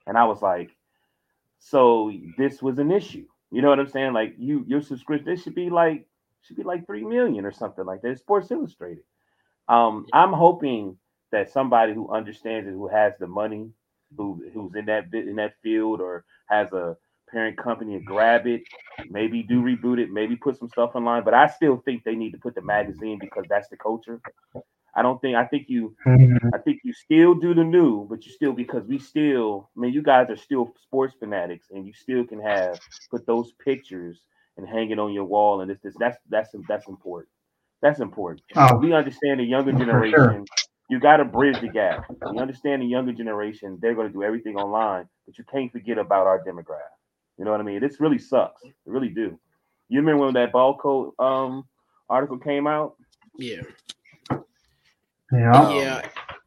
And I was like, so this was an issue. You know what I'm saying? Like your subscription, this should be like 3 million or something like that. It's Sports Illustrated. I'm hoping that somebody who understands it, who has the money, who's in that field or has a parent company to grab it, maybe do reboot it, maybe put some stuff online. But I still think they need to put the magazine because that's the culture. I don't think I think you Mhm. I think you still do the new, but you still because we still I mean you guys are still sports fanatics and you still can have put those pictures and hang it on your wall and that's important. That's important. Oh, We understand the younger for sure. generation. You got to bridge the gap. We understand the younger generation. They're going to do everything online, but you can't forget about our demographic. You know what I mean? This really sucks. It really do. You remember when that ball code article came out? Yeah. Yeah. Yeah.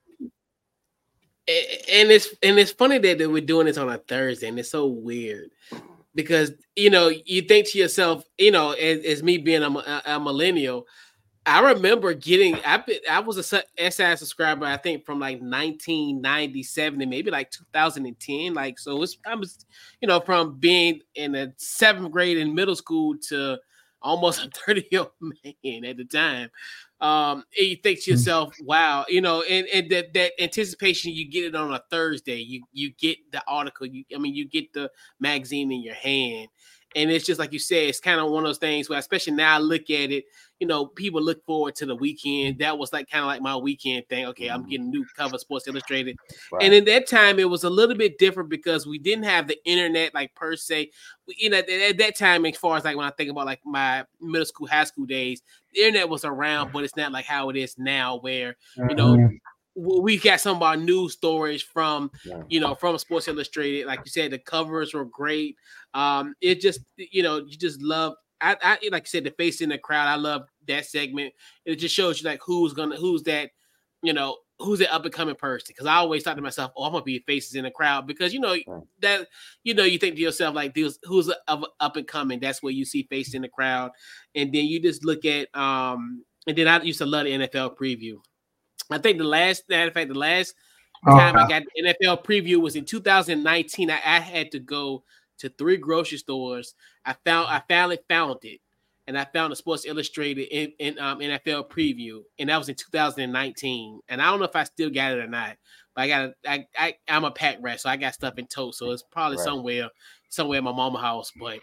And it's funny that we're doing this on a Thursday, and it's so weird because you think to yourself, as me being a millennial, I remember I was a SI subscriber, I think from like 1997 and maybe like 2010. Like, so I was, from being in the 7th grade in middle school to almost a 30-year-old man at the time. And you think to yourself, wow, and that anticipation, you get it on a Thursday, you get the article, you get the magazine in your hand. And it's just like you said, it's kind of one of those things where, especially now I look at it, people look forward to the weekend. That was like kind of like my weekend thing. Okay, I'm getting new cover Sports Illustrated. Right. And in that time, it was a little bit different because we didn't have the internet, like per se. At that time, as far as like when I think about like my middle school, high school days, the internet was around, but it's not like how it is now, where Mhm. we got some of our news stories from Yeah. from Sports Illustrated. Like you said, the covers were great. It just you just love. I like I said, the face in the crowd. I love that segment. It just shows you like who's that, who's that up and coming person. Because I always thought to myself, oh, I'm gonna be faces in the crowd because Right. that you think to yourself like, who's up and coming. That's where you see face in the crowd, and then you just look at and then I used to love the NFL preview. I think the last time I Okay. got the NFL preview was in 2019. I had to go to 3 grocery stores. I finally found it, and I found the Sports Illustrated in NFL preview, and that was in 2019. And I don't know if I still got it or not, but I'm a pack rat, so I got stuff in tote, so it's probably Right. somewhere in my mama's house. But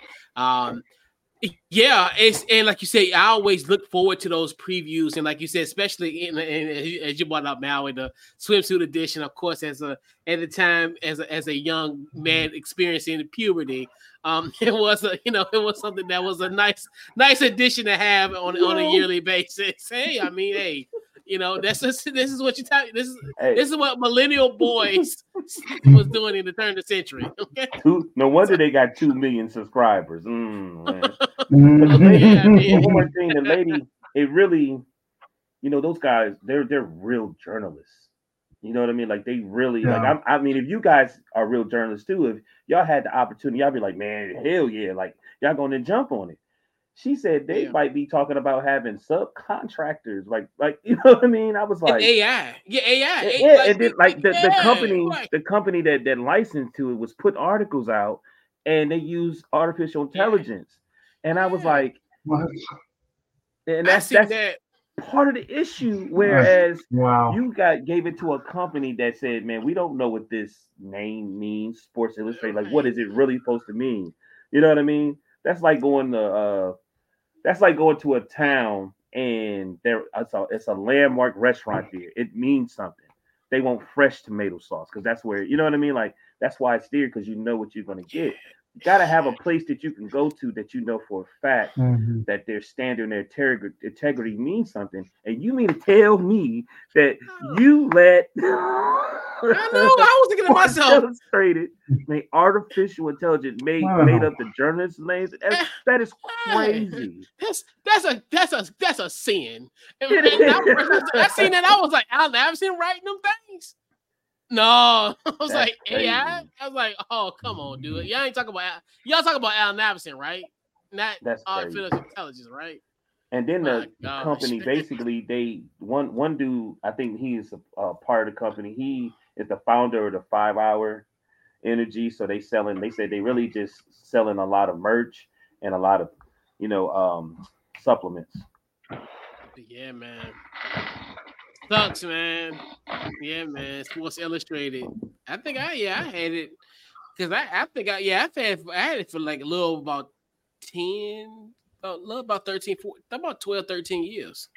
yeah, and like you say, I always look forward to those previews, and like you said, especially as you brought up now in the swimsuit edition, of course, at the time as a young man experiencing puberty, it was it was something that was a nice addition to have on a yearly basis. Hey, hey, this is what this Hey, is what millennial boys was doing in the turn of the century. Okay, no wonder so they got 2 million subscribers. Man. But the lady, yeah, but one Mhm. more thing, the lady, it really, those guys, they're real journalists. You know what I mean? Like they really like. Yeah. I mean, if you guys are real journalists too, if y'all had the opportunity, y'all be like, man, hell yeah, like y'all gonna jump on it. She said they yeah. might be talking about having subcontractors, like you know what I mean. I was And like, AI, yeah, yeah, like and then like the yeah, company, right, that licensed to it was put articles out, and they use artificial yeah, intelligence, and I was yeah. like, What? and I seen that's that. part of the issue. That's, Whereas wow. you gave it to a company that said, "Man, we don't know what this name means." Sports Illustrated, like, what Right. is it really supposed to mean? You know what I mean? That's like going to a town and it's a landmark restaurant there. It means something. They want fresh tomato sauce because that's where you know what I mean. Like that's why it's there because you know what you're gonna get. You gotta have a place that you can go to that you know for a fact Mhm. that their standard, their integrity means something. And you mean to tell me that Oh, you let I know. I was thinking to Sports myself, Illustrated made artificial intelligence made Wow. up the journalists' names? That is hey, crazy. that's a sin. And, It and I, first I is. seen that, I was like, I'll never seen writing them things. No, I was That's like AI. crazy. I was like, oh, come on, dude. Y'all talking about Al Navison, right? Not That's crazy. artificial intelligence, right? And then My the gosh. company basically they one dude, I think he is a part of the company. He is the founder of the 5 hour. energy. So they said they really just selling a lot of merch and a lot of, supplements. Yeah, man. Sucks, man. Yeah, man. Sports Illustrated. I think I had it because I had it for like a little about 10, a little about 13, 14, about 12, 13 years.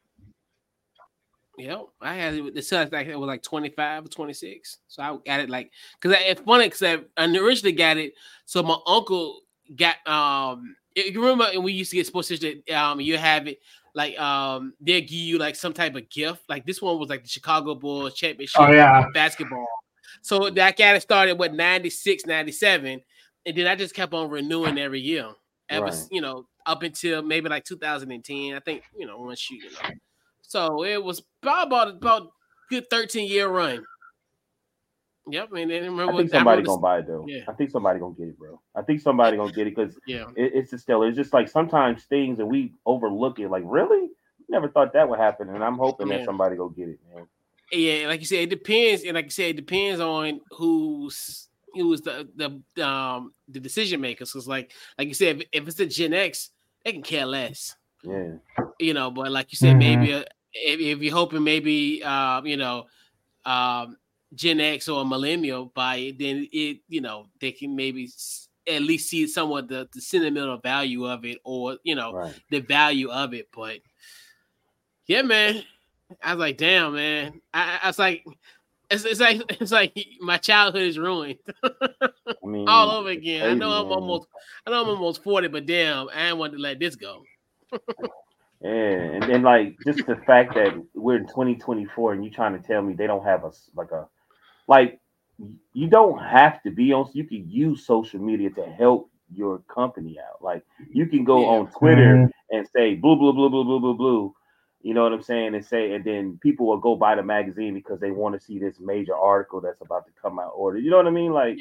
Yep, I had it. It was like 25 or 26. So I got it like because it's funny because I originally got it. So my uncle got you remember when we used to get sports history, you have it like they'll give you like some type of gift. Like this one was like the Chicago Bulls championship basketball. So that got it started with 96, 97, and then I just kept on renewing every year. Ever up until maybe like 2010. I think one shoot. So it was about good 13-year run. Yep, I think somebody gonna buy it though. Yeah. I think somebody gonna get it, bro. I think somebody gonna get it because it's a stellar. It's just like sometimes things and we overlook it. Like really, never thought that would happen, and I'm hoping that somebody go get it, man. Yeah, like you said, it depends, and like you said, it depends on who's the decision makers. Because like you said, if it's a Gen X, they can care less. Yeah, but like you said, maybe if you're hoping maybe Gen X or a millennial buy it, then it they can maybe at least see somewhat the sentimental value of it, or the value of it. But yeah, man, I was like, damn, man, I was like, it's like my childhood is ruined. All over again. Crazy, I know I'm almost 40, but damn, I didn't want to let this go. Yeah, and then like just the fact that we're in 2024 and you trying to tell me they don't have you don't have to be on. You can use social media to help your company out. Like you can go on Twitter and say blue, blue, blue, blue, blue, blue, blue. You know what I'm saying? And then people will go buy the magazine because they want to see this major article that's about to come out. Or you know what I mean? Like,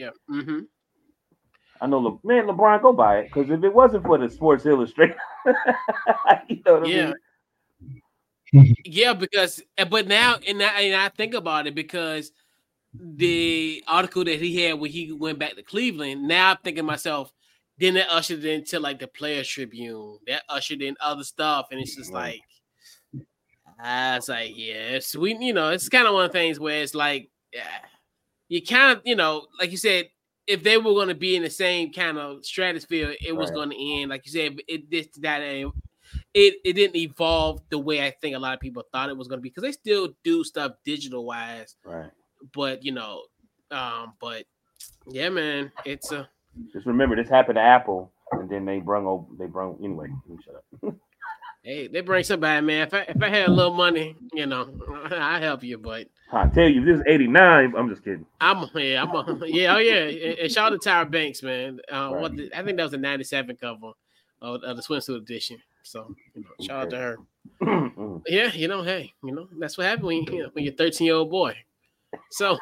I know, man, LeBron, go buy it because if it wasn't for the Sports Illustrated, you know what I mean? Yeah, but now, and I think about it because the article that he had when he went back to Cleveland, now I'm thinking to myself, then that ushered into like the Players Tribune, that ushered in other stuff, and it's just like, I was like, it's kind of one of the things where it's like, you kind of, like you said, if they were going to be in the same kind of stratosphere, it was going to end. Like you said, it didn't evolve the way I think a lot of people thought it was going to be because they still do stuff digital wise. Right. But but yeah, man, it's just remember this happened to Apple, and then they brung anyway. Let me shut up. Hey, they bring somebody, man. If I had a little money, I'd help you. But I tell you, if this is 89, I'm just kidding. And shout out to Tyra Banks, man. I think that was a 97 cover of the swimsuit edition. So shout out to her. Yeah, hey, that's what happened when you're a 13-year-old boy. So,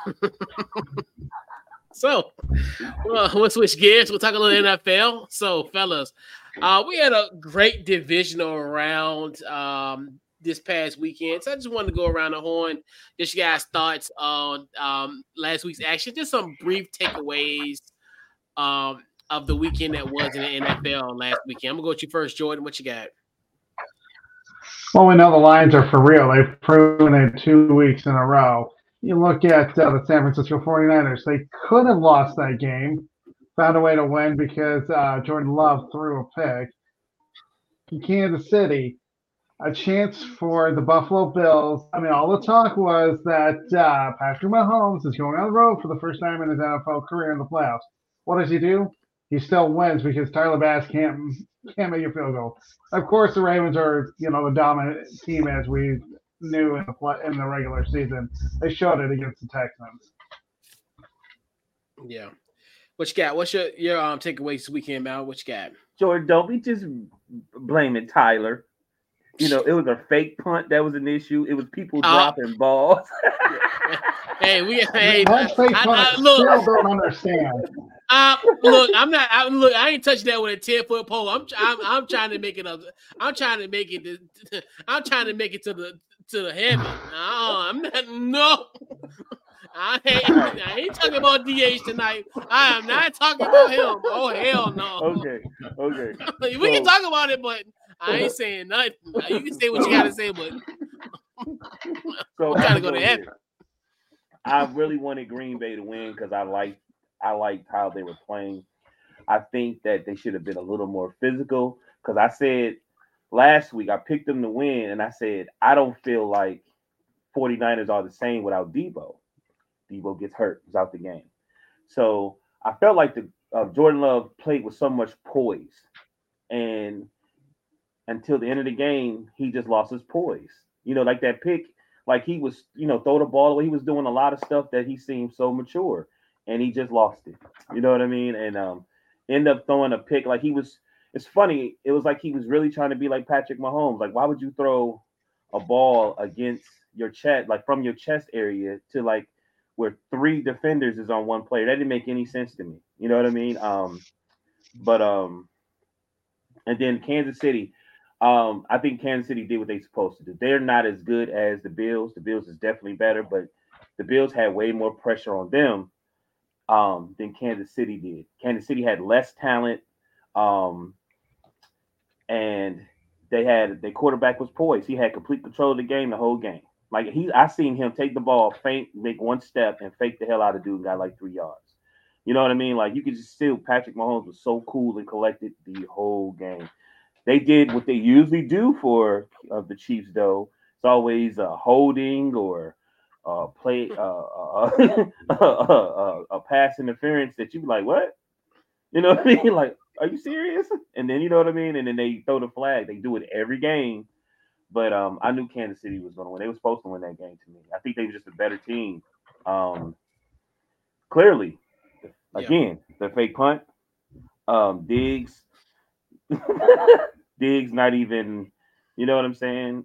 we'll switch gears. We'll talk a little NFL. So, fellas, we had a great divisional round this past weekend. So I just wanted to go around the horn. Just you guys' thoughts on last week's action. Just some brief takeaways of the weekend that was in the NFL last weekend. I'm gonna go with you first, Jordan. What you got? Well, we know the Lions are for real. They've proven it 2 weeks in a row. You look at the San Francisco 49ers. They could have lost that game, found a way to win because Jordan Love threw a pick. In Kansas City, a chance for the Buffalo Bills. I mean, all the talk was that Patrick Mahomes is going on the road for the first time in his NFL career in the playoffs. What does he do? He still wins because Tyler Bass can't make a field goal. Of course, the Ravens are the dominant team as we knew in the regular season. They showed it against the Texans. Yeah. What you got? What's your takeaways this weekend, Mal? What you got? Jordan, don't be just blaming Tyler. It was a fake punt that was an issue. It was people dropping balls. Hey, that fake punt, I still don't understand. Look, I ain't touching that with a 10-foot pole. I'm trying to make it up. I'm trying to make it to the heaven. I'm not. No. I ain't talking about DH tonight. I am not talking about him. Oh hell no. Okay. We can talk about it, but I ain't saying nothing. You can say what you gotta say, but so I'm trying to go to heaven. I really wanted Green Bay to win because I liked how they were playing. I think that they should have been a little more physical because I said last week I picked them to win, and I said I don't feel like 49ers are the same without Debo. Debo gets hurt, he's out the game. So I felt like the Jordan Love played with so much poise, and until the end of the game, he just lost his poise. Like that pick, like he was, throw the ball away. He was doing a lot of stuff that he seemed so mature, and he just lost it. You know what I mean? And end up throwing a pick like he was. It's funny. It was like he was really trying to be like Patrick Mahomes. Like, why would you throw a ball against your chest, like from your chest area to like where 3 defenders is on one player? That didn't make any sense to me. You know what I mean? And then Kansas City. I think Kansas City did what they're supposed to do. They're not as good as the Bills. The Bills is definitely better, but the Bills had way more pressure on them than Kansas City did. Kansas City had less talent, and their quarterback was poised. He had complete control of the game the whole game. Like I seen him take the ball, feint, make one step, and fake the hell out of dude and got like 3 yards. You know what I mean? Like you could just see Patrick Mahomes was so cool and collected the whole game. They did what they usually do for the Chiefs, though. It's always holding or play a pass interference that you be like, what? You know what I mean? Like, are you serious? And then you know what I mean? And then they throw the flag. They do it every game. But I knew Kansas City was going to win. They were supposed to win that game to me. I think they were just a better team. Clearly, again, the fake punt, Diggs. Diggs not even, you know what I'm saying?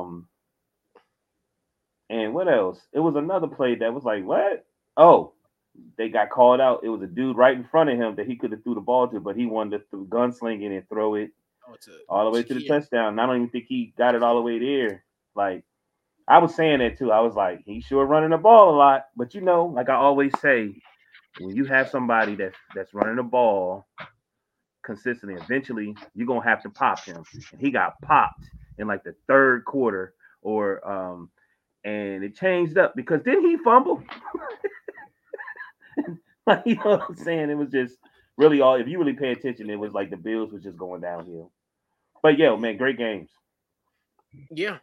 And what else? It was another play that was like, what? Oh, they got called out. It was a dude right in front of him that he could have threw the ball to, but he wanted to gunsling it and throw it all the way to the touchdown. And I don't even think he got it all the way there. Like, I was saying that too. I was like, he's sure running the ball a lot. But like I always say, when you have somebody that's running the ball consistently, eventually you're gonna have to pop him. And he got popped in like the 3rd quarter, and it changed up because didn't he fumble? Like, you know what I'm saying? It was just really all. If you really pay attention, it was like the Bills was just going downhill. But yeah, man, great games. Yeah.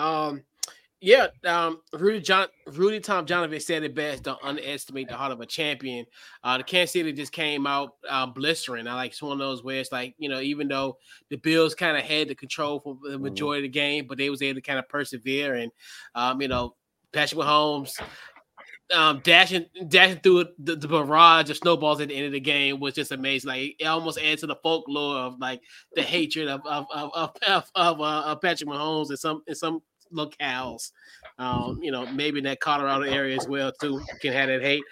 Rudy Tomjanovich said it best: don't underestimate the heart of a champion. The Kansas City just came out blistering. It's one of those where it's like, even though the Bills kind of had the control for the majority of the game, but they was able to kind of persevere. And Patrick Mahomes dashing through the barrage of snowballs at the end of the game was just amazing. Like, it almost adds to the folklore of like the hatred of Patrick Mahomes in some locales. Maybe in that Colorado area as well too can have that hate.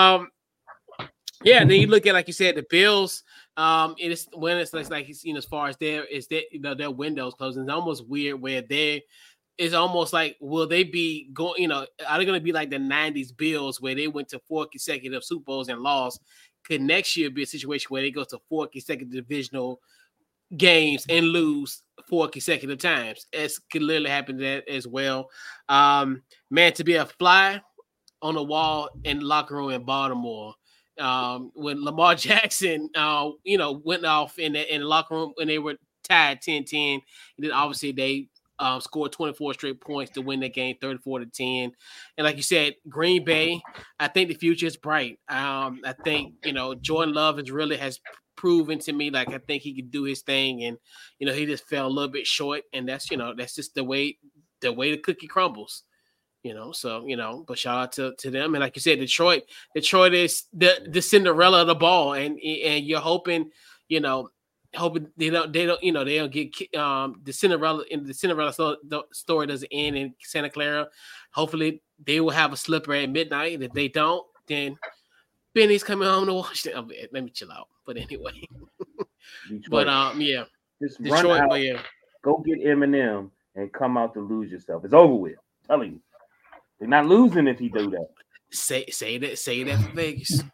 Then you look at, like you said, the Bills. It is when it's like as far as their windows closing, it's almost weird where it's almost like, will they be going? Are they going to be like the '90s Bills where they went to 4 consecutive Super Bowls and lost? Could next year be a situation where they go to 4 consecutive divisional games and lose 4 consecutive times? It could literally happen to that as well. Man, to be a fly on the wall in the locker room in Baltimore, when Lamar Jackson, went off in the locker room when they were tied 10-10, and then obviously they scored 24 straight points to win that game, 34-10. And like you said, Green Bay, I think the future is bright. I think, Jordan Love has proven to me, like, I think he could do his thing, and he just fell a little bit short, and that's just the way the cookie crumbles. But shout out to them. And like you said, Detroit is the Cinderella of the ball, and you're hoping they don't get the Cinderella story doesn't end in Santa Clara. Hopefully they will have a slipper at midnight, and if they don't, then Benny's coming home to watch them. Let me chill out. But anyway, Detroit. Just Detroit, run out, go get Eminem and come out to lose yourself. It's over with. I'm telling you, they're not losing if he do that. Say that for Vegas.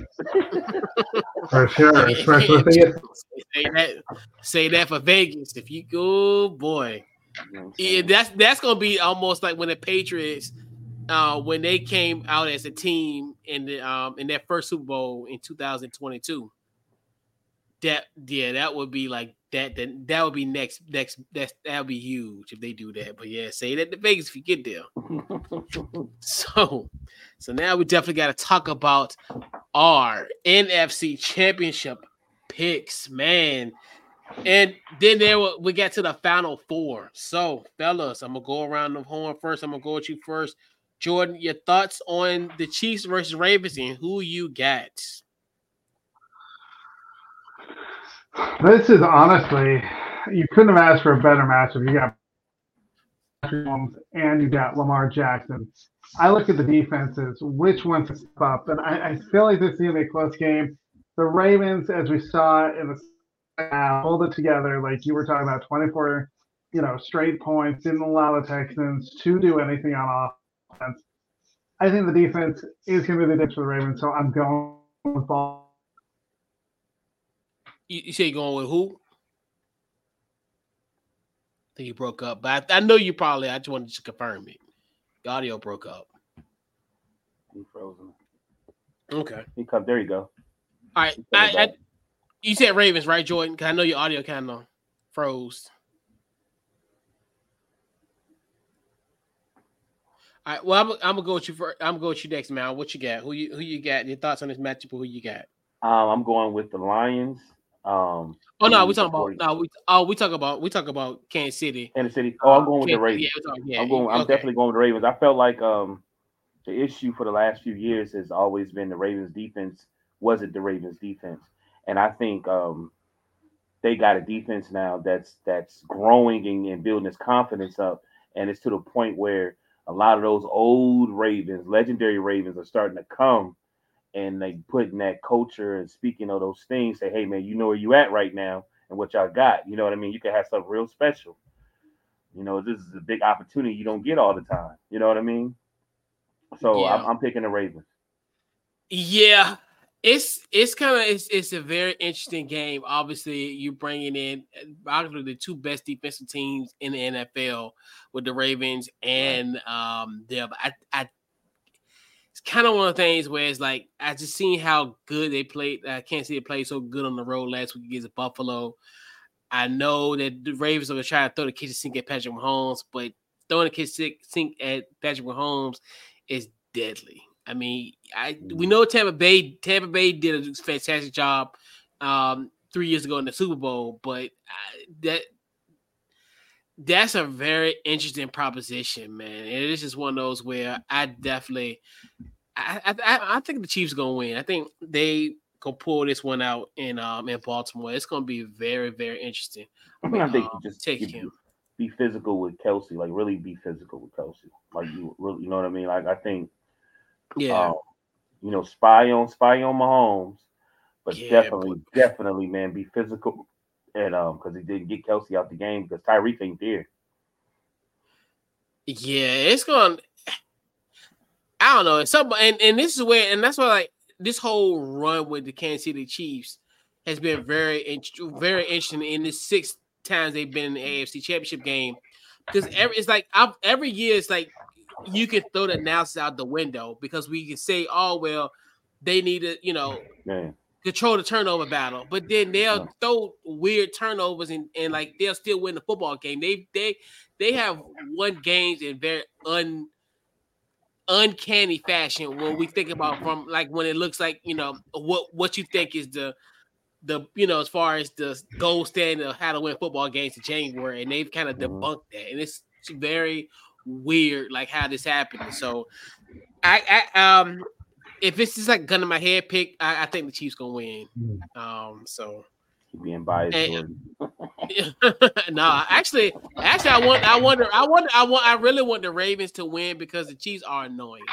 For sure, especially if they get say that for Vegas. If you go, boy, that's gonna be almost like when the Patriots, when they came out as a team in their first Super Bowl in 2022. That would be like that. Then that would be next. That would be huge if they do that. But yeah, say that to Vegas if you get there. So now we definitely got to talk about our NFC Championship picks, man. And then we got to the final four. So, fellas, I'm gonna go around the horn first. I'm gonna go with you first, Jordan. Your thoughts on the Chiefs versus Ravens and who you got? This is honestly, you couldn't have asked for a better matchup. You got Patrick Mahomes and you got Lamar Jackson. I look at the defenses, which ones to step up, and I feel like this is going to be a close game. The Ravens, as we saw in the hold it together, like you were talking about, 24, straight points, didn't allow the Texans to do anything on offense. I think the defense is going to be the difference for the Ravens, so I'm going with ball. You say you're going with who? I think you broke up, but I know you probably. I just wanted to confirm it. The audio broke up. He frozen. Okay. There you go. All right. You said Ravens, right, Jordan? Because I know your audio kind of froze. All right. Well, I'm gonna go with you first. I'm gonna go with you next, man. What you got? Who you got? Your thoughts on this matchup? Who you got? I'm going with the Lions. We talk about Kansas City. Kansas City. I'm going with the Ravens. Yeah, I'm definitely going with the Ravens. I felt like the issue for the last few years has always been the Ravens defense. Was it the Ravens defense? And I think they got a defense now that's growing and building its confidence up, and it's to the point where a lot of those old Ravens, legendary Ravens, are starting to come. And they put in that culture and speaking of those things, say, hey, man, you know where you at right now and what y'all got. You know what I mean? You can have something real special. This is a big opportunity you don't get all the time. You know what I mean? So yeah. I'm picking the Ravens. Yeah, it's a very interesting game. Obviously, you're bringing in arguably the two best defensive teams in the NFL with the Ravens and it's kind of one of the things where it's like I just seen how good they played. I can't see they played so good on the road last week against Buffalo. I know that the Ravens are going to try to throw the kitchen sink at Patrick Mahomes, but throwing the kitchen sink at Patrick Mahomes is deadly. I mean, we know Tampa Bay did a fantastic job 3 years ago in the Super Bowl, but that's a very interesting proposition, man. And it's just one of those where I think the Chiefs are gonna win. I think they can pull this one out in Baltimore. It's gonna be very, very interesting. I think you just take him. Be physical with Kelce, like really be physical with Kelce. Like you really, you know what I mean? Like I think, spy on Mahomes, but definitely, man, be physical. And because he didn't get Kelce out the game because Tyreek ain't there. Yeah, it's going. I don't know. And this is where, and that's why like this whole run with the Kansas City Chiefs has been very, very interesting in the 6 times they've been in the AFC Championship game. Because every year it's like you can throw the analysis out the window because we can say, oh well, they need to, control the turnover battle, but then they'll throw weird turnovers and like they'll still win the football game. They have won games in very uncanny fashion when we think about from like when it looks like what you think is the as far as the gold standard of how to win football games in January, and they've kind of debunked that, and it's very weird like how this happened. So I if it's just like gun to my head pick, I think the Chiefs gonna win. So being biased. No, actually, I really want the Ravens to win because the Chiefs are annoying.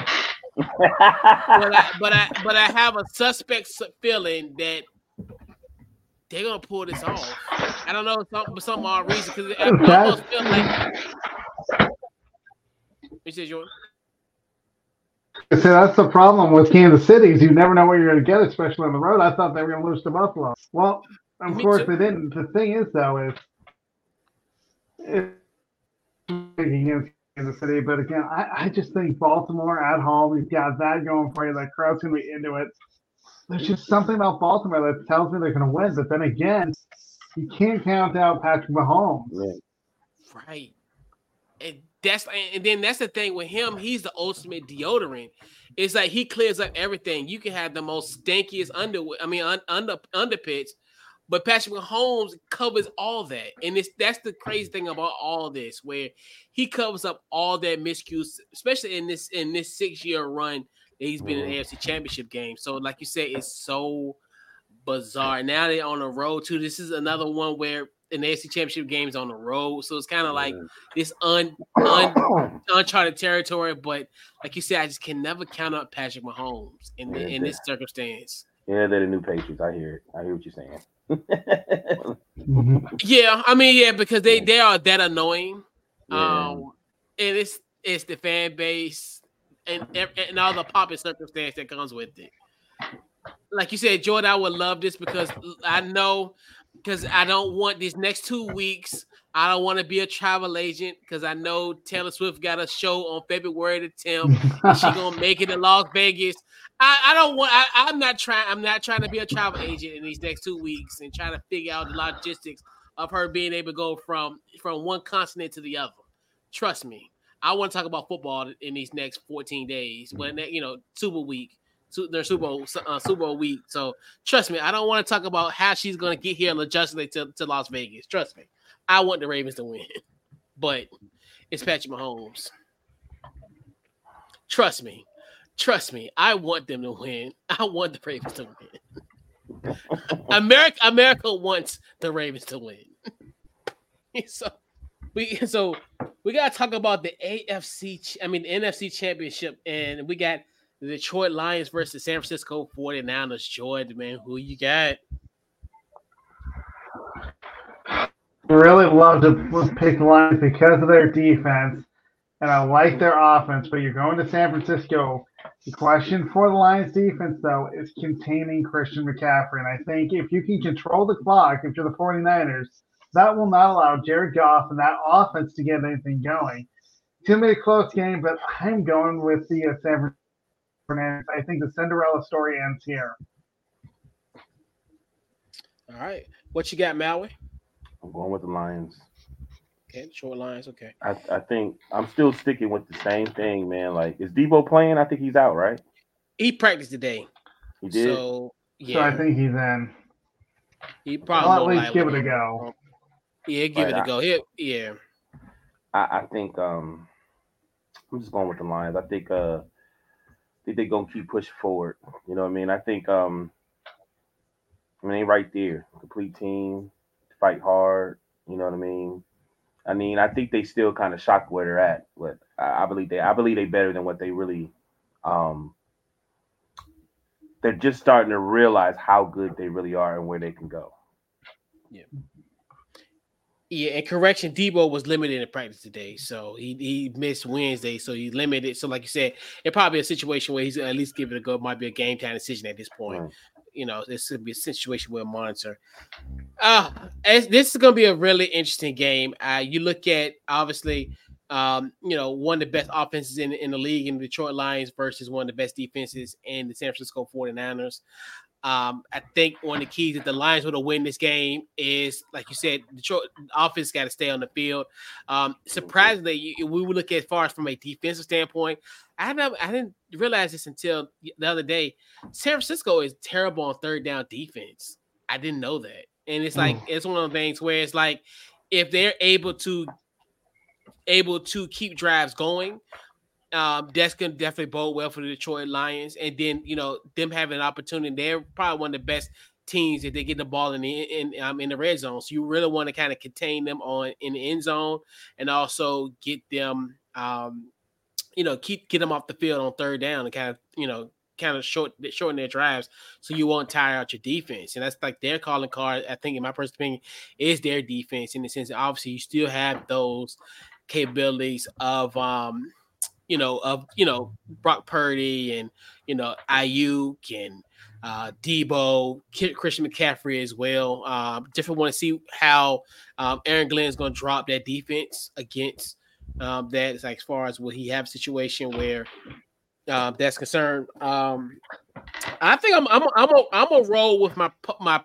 but I have a suspect feeling that they're gonna pull this off. I don't know some odd reason because I almost feel like. You said Jordan? So that's the problem with Kansas City is you never know what you're going to get, especially on the road. I thought they were going to lose to Buffalo. Well, of course they didn't. The thing is, though, is against Kansas City, but again, I just think Baltimore at home, you've got that going for you. That crowd's going to be into it. There's just something about Baltimore that tells me they're going to win. But then again, you can't count out Patrick Mahomes. Right. And then that's the thing with him. He's the ultimate deodorant. It's like he clears up everything. You can have the most stankiest underpits, but Patrick Mahomes covers all that. And that's the crazy thing about all this, where he covers up all that miscues, especially in this 6-year run that he's been in the AFC Championship game. So, like you said, it's so bizarre. Now they're on the road too. This is another one where an AFC Championship games on the road, so it's kind of like this uncharted territory. But like you said, I just can never count out Patrick Mahomes in this circumstance. Yeah, they're the new Patriots. I hear it. I hear what you're saying. Yeah, I mean, because they are that annoying. And it's the fan base and all the popping circumstance that comes with it. Like you said, Jordan, I would love this because I know. Because I don't want these next 2 weeks. I don't want to be a travel agent because I know Taylor Swift got a show on February the 10th. And she's gonna make it to Las Vegas. I don't want. I'm not trying to be a travel agent in these next 2 weeks and trying to figure out the logistics of her being able to go from one continent to the other. Trust me, I want to talk about football in these next 14 days. When Super Week. Their Super Bowl week. So trust me, I don't want to talk about how she's going to get here logistically to Las Vegas. Trust me, I want the Ravens to win, but it's Patrick Mahomes. Trust me, I want them to win. I want the Ravens to win. America wants the Ravens to win. So we got to talk about the NFC Championship, and we got the Detroit Lions versus San Francisco 49ers. Jordan, man, who you got? I really love to pick the Lions because of their defense, and I like their offense, but you're going to San Francisco. The question for the Lions defense, though, is containing Christian McCaffrey. And I think if you can control the clock, if you're the 49ers, that will not allow Jared Goff and that offense to get anything going. It's going to be a close game, but I'm going with the San Francisco. I think the Cinderella story ends here. All right. What you got, Maui? I'm going with the Lions. Okay, short Lions. Okay. I think I'm still sticking with the same thing, man. Like, is Debo playing? I think he's out, right? He practiced today. He did? So I think he's in. He probably at least give it a go. Yeah, give it a go. Yeah. I think I'm just going with the Lions. I think they're gonna keep pushing forward. You know what I mean? I think they right there. Complete team, fight hard, you know what I mean? I think they still kind of shocked where they're at, but I believe they're better than what they really they're just starting to realize how good they really are and where they can go. Yeah. Yeah, and correction, Debo was limited in practice today, so he missed Wednesday, so he's limited. So, like you said, it probably a situation where he's at least give it a go. It might be a game time decision at this point. Right. This could be a situation we'll monitor. This is going to be a really interesting game. You look at obviously, one of the best offenses in the league in the Detroit Lions versus one of the best defenses in the San Francisco 49ers. I think one of the keys that the Lions would have win this game is, like you said, Detroit offense got to stay on the field. Surprisingly, we would look at as far as from a defensive standpoint. I didn't realize this until the other day. San Francisco is terrible on third down defense. I didn't know that, and it's like it's one of those things where it's like if they're able to keep drives going. That's going to definitely bode well for the Detroit Lions. And then, them having an opportunity, they're probably one of the best teams if they get the ball in the red zone. So you really want to kind of contain them in the end zone and also get them, get them off the field on third down and kind of shorten their drives so you won't tire out your defense. And that's like their calling card, I think, in my personal opinion, is their defense in the sense that obviously you still have those capabilities of Brock Purdy and Ayuk and Debo, Christian McCaffrey as well. Definitely want to see how Aaron Glenn is going to drop that defense against that. It's like as far as will he have a situation where that's concerned. I think I'm a roll with my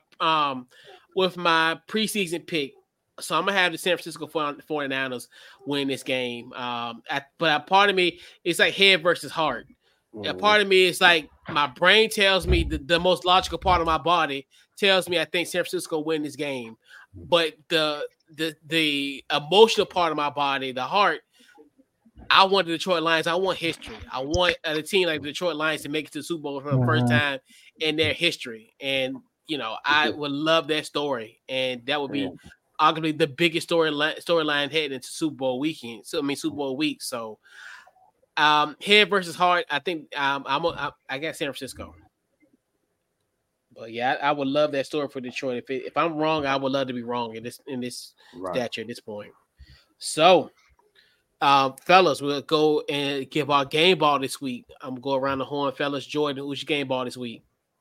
preseason pick. So I'm gonna have the San Francisco 49ers win this game. But part of me, it's like head versus heart. A part of me is like my brain tells me the most logical part of my body tells me I think San Francisco win this game, but the emotional part of my body, the heart, I want the Detroit Lions. I want history. I want a team like the Detroit Lions to make it to the Super Bowl for the first time in their history, and I would love that story, and that would be arguably the biggest storyline heading into Super Bowl weekend. Super Bowl week. So, head versus heart. I think I got San Francisco. But yeah, I would love that story for Detroit. If I'm wrong, I would love to be wrong in this stature at this point. So, fellas, we'll go and give our game ball this week. I'm gonna go around the horn, fellas. Jordan, who's your game ball this week?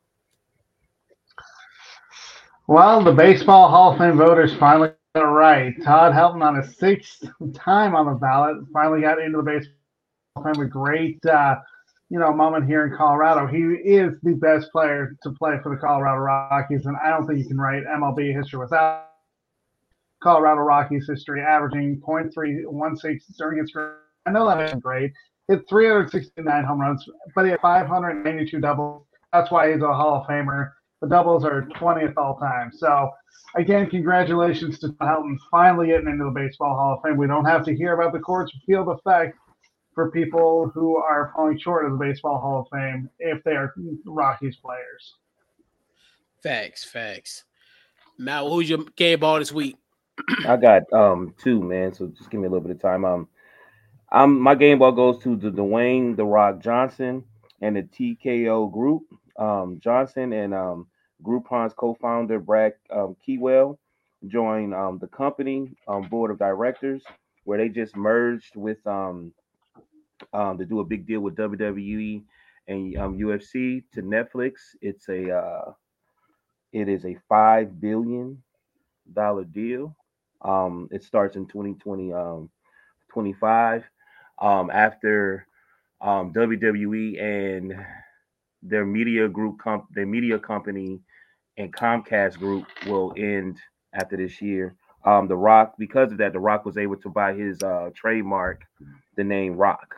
Well, the Baseball Hall of Fame voters finally got it right. Todd Helton, on his sixth time on the ballot, finally got into the Baseball Hall of Fame. A great, moment here in Colorado. He is the best player to play for the Colorado Rockies, and I don't think you can write MLB history without Colorado Rockies history, averaging .316 during his career. I know that isn't great. Hit 369 home runs, but he had 592 doubles. That's why he's a Hall of Famer. The doubles are 20th all time. So, again, congratulations to Helton finally getting into the Baseball Hall of Fame. We don't have to hear about the Coors Field effect for people who are falling short of the Baseball Hall of Fame if they are Rockies players. Facts. Now, who's your game ball this week? I got two, man. So just give me a little bit of time. My game ball goes to the Dwayne "The Rock" Johnson and the TKO Group. Johnson and Groupon's co-founder Brad Keywell joined the company board of directors, where they just merged with to do a big deal with WWE and UFC to Netflix. It is a $5 billion deal. It starts in 2025 after WWE and their media company and Comcast Group will end after this year. The Rock, because of that, The Rock was able to buy his trademark, the name Rock.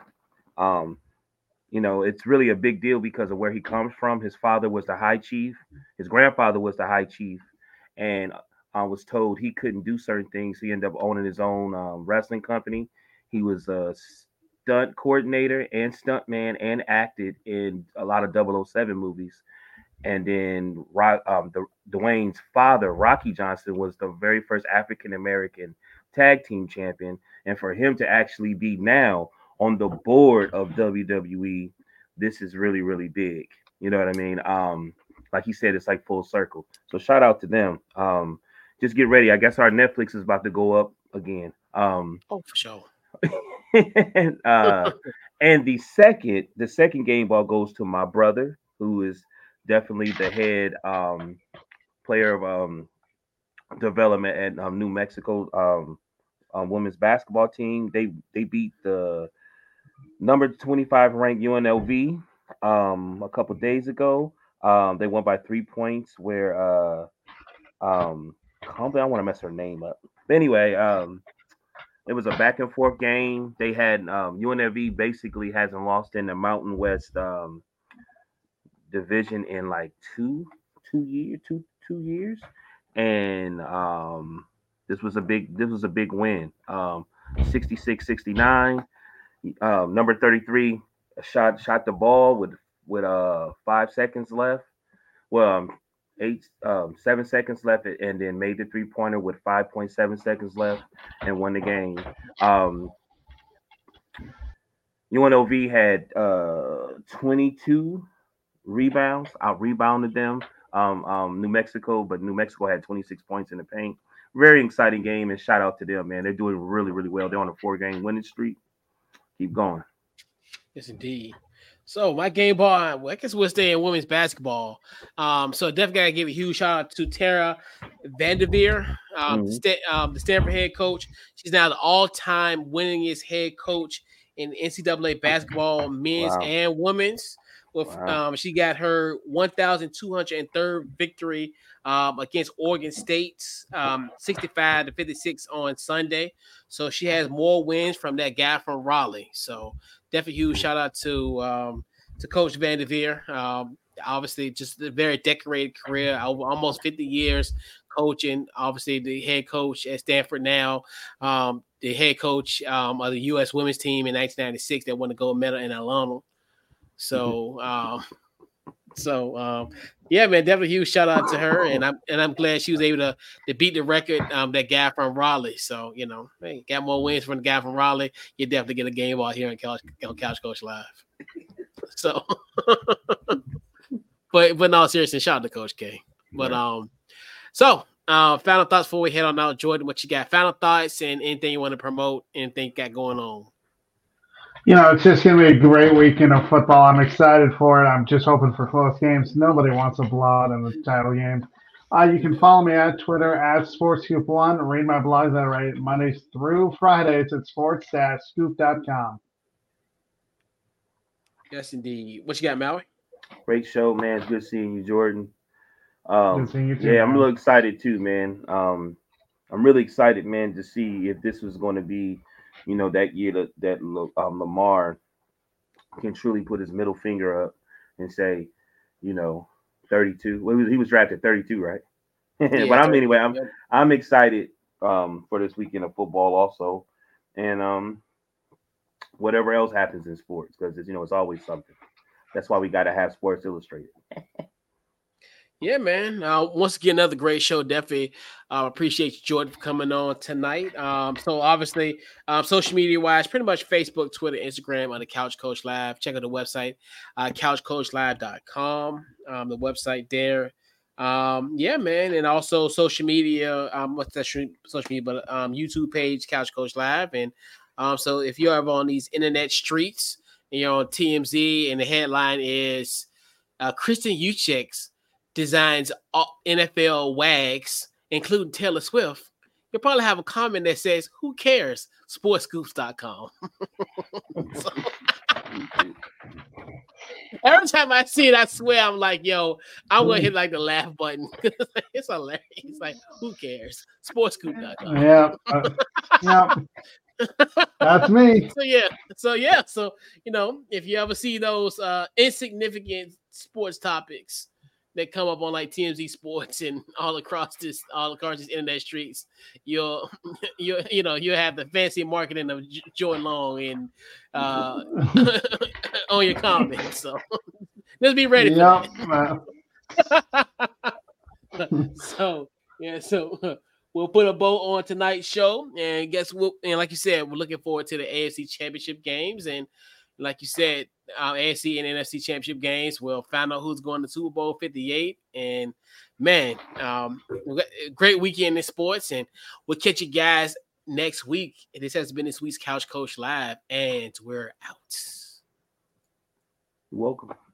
It's really a big deal because of where he comes from. His father was the high chief. His grandfather was the high chief, and I was told he couldn't do certain things. He ended up owning his own wrestling company. He was a stunt coordinator and stuntman and acted in a lot of 007 movies. And then Dwayne's father, Rocky Johnson, was the very first African-American tag team champion. And for him to actually be now on the board of WWE, this is really, really big. You know what I mean? Like he said, it's like full circle. So shout out to them. Just get ready. I guess our Netflix is about to go up again. For sure. And the second game ball goes to my brother, who is definitely the head player of development at New Mexico women's basketball team. They beat the number 25 ranked UNLV a couple days ago. They won by 3 points. Where I want to mess her name up. But anyway, it was a back and forth game. They had UNLV basically hasn't lost in the Mountain West division in like two years, and this was a big win. 66-69. Number 33 shot the ball with 5 seconds left. Well, 7 seconds left, and then made the 3-pointer with 5.7 seconds left and won the game. UNLV had 22 rebounds. Out rebounded them. New Mexico, but New Mexico had 26 points in the paint. Very exciting game, and shout out to them, man. They're doing really, really well. They're on a 4-game winning streak. Keep going. Yes, indeed. So my game ball, well, I guess we'll stay in women's basketball. So definitely gotta give a huge shout out to Tara Vanderveer, the Stanford head coach. She's now the all-time winningest head coach in NCAA basketball, men's and women's. With she got her 1,203rd victory against Oregon State, 65-56 on Sunday. So she has more wins from that guy from Raleigh. So definitely huge shout out to Coach Vanderveer. Obviously, just a very decorated career, almost 50 years coaching. Obviously, the head coach at Stanford now, the head coach of the U.S. women's team in 1996 that won the gold medal in Atlanta. So, yeah, man, definitely huge shout out to her, and I'm glad she was able to beat the record that guy from Raleigh. So, hey, got more wins from the guy from Raleigh. You definitely get a game ball here on Couch Coach Live. So, but no, seriously, shout out to Coach K. But final thoughts before we head on out, Jordan. What you got? Final thoughts and anything you want to promote? Anything you got going on? It's just going to be a great weekend of football. I'm excited for it. I'm just hoping for close games. Nobody wants a blowout in the title game. You can follow me at Twitter at SportsScoop1. Read my blogs that I write Mondays through Fridays at sports-scoop.com. Yes, indeed. What you got, Maui? Great show, man. It's good seeing you, Jordan. Good seeing you too, yeah, I'm really excited too, man. I'm really excited, man, to see if this was going to be, that year that Lamar can truly put his middle finger up and say, 32. Well, he was drafted 32, right? Yeah, but I'm excited for this weekend of football also, and whatever else happens in sports, because it's always something. That's why we got to have Sports Illustrated. Yeah, man. Once again, another great show. Definitely appreciate you, Jordan, for coming on tonight. So obviously, social media-wise, pretty much Facebook, Twitter, Instagram on the Couch Coach Live. Check out the website, couchcoachlive.com, the website there. Yeah, man. And also social media, what's that social media, but YouTube page, Couch Coach Live. And so if you're ever on these internet streets and you're on TMZ and the headline is Kristen Juszczyk designs NFL wags, including Taylor Swift, you'll probably have a comment that says, "Who cares?" Sportscoops.com. So, every time I see it, I swear I'm like, "Yo, I'm gonna hit like the laugh button." It's hilarious. It's like, "Who cares?" Sportscoop.com. Yeah. That's me. So if you ever see those insignificant sports topics that come up on like TMZ Sports and all across these internet streets, you'll have the fancy marketing of Jordan Long and on your comments. So let's be ready for that. So we'll put a bow on tonight's show, and like you said, we're looking forward to the AFC Championship games, and like you said, AFC and NFC Championship games. We'll find out who's going to Super Bowl 58. And man, great weekend in sports, and we'll catch you guys next week. This has been this week's Couch Coach Live, and we're out. You're welcome.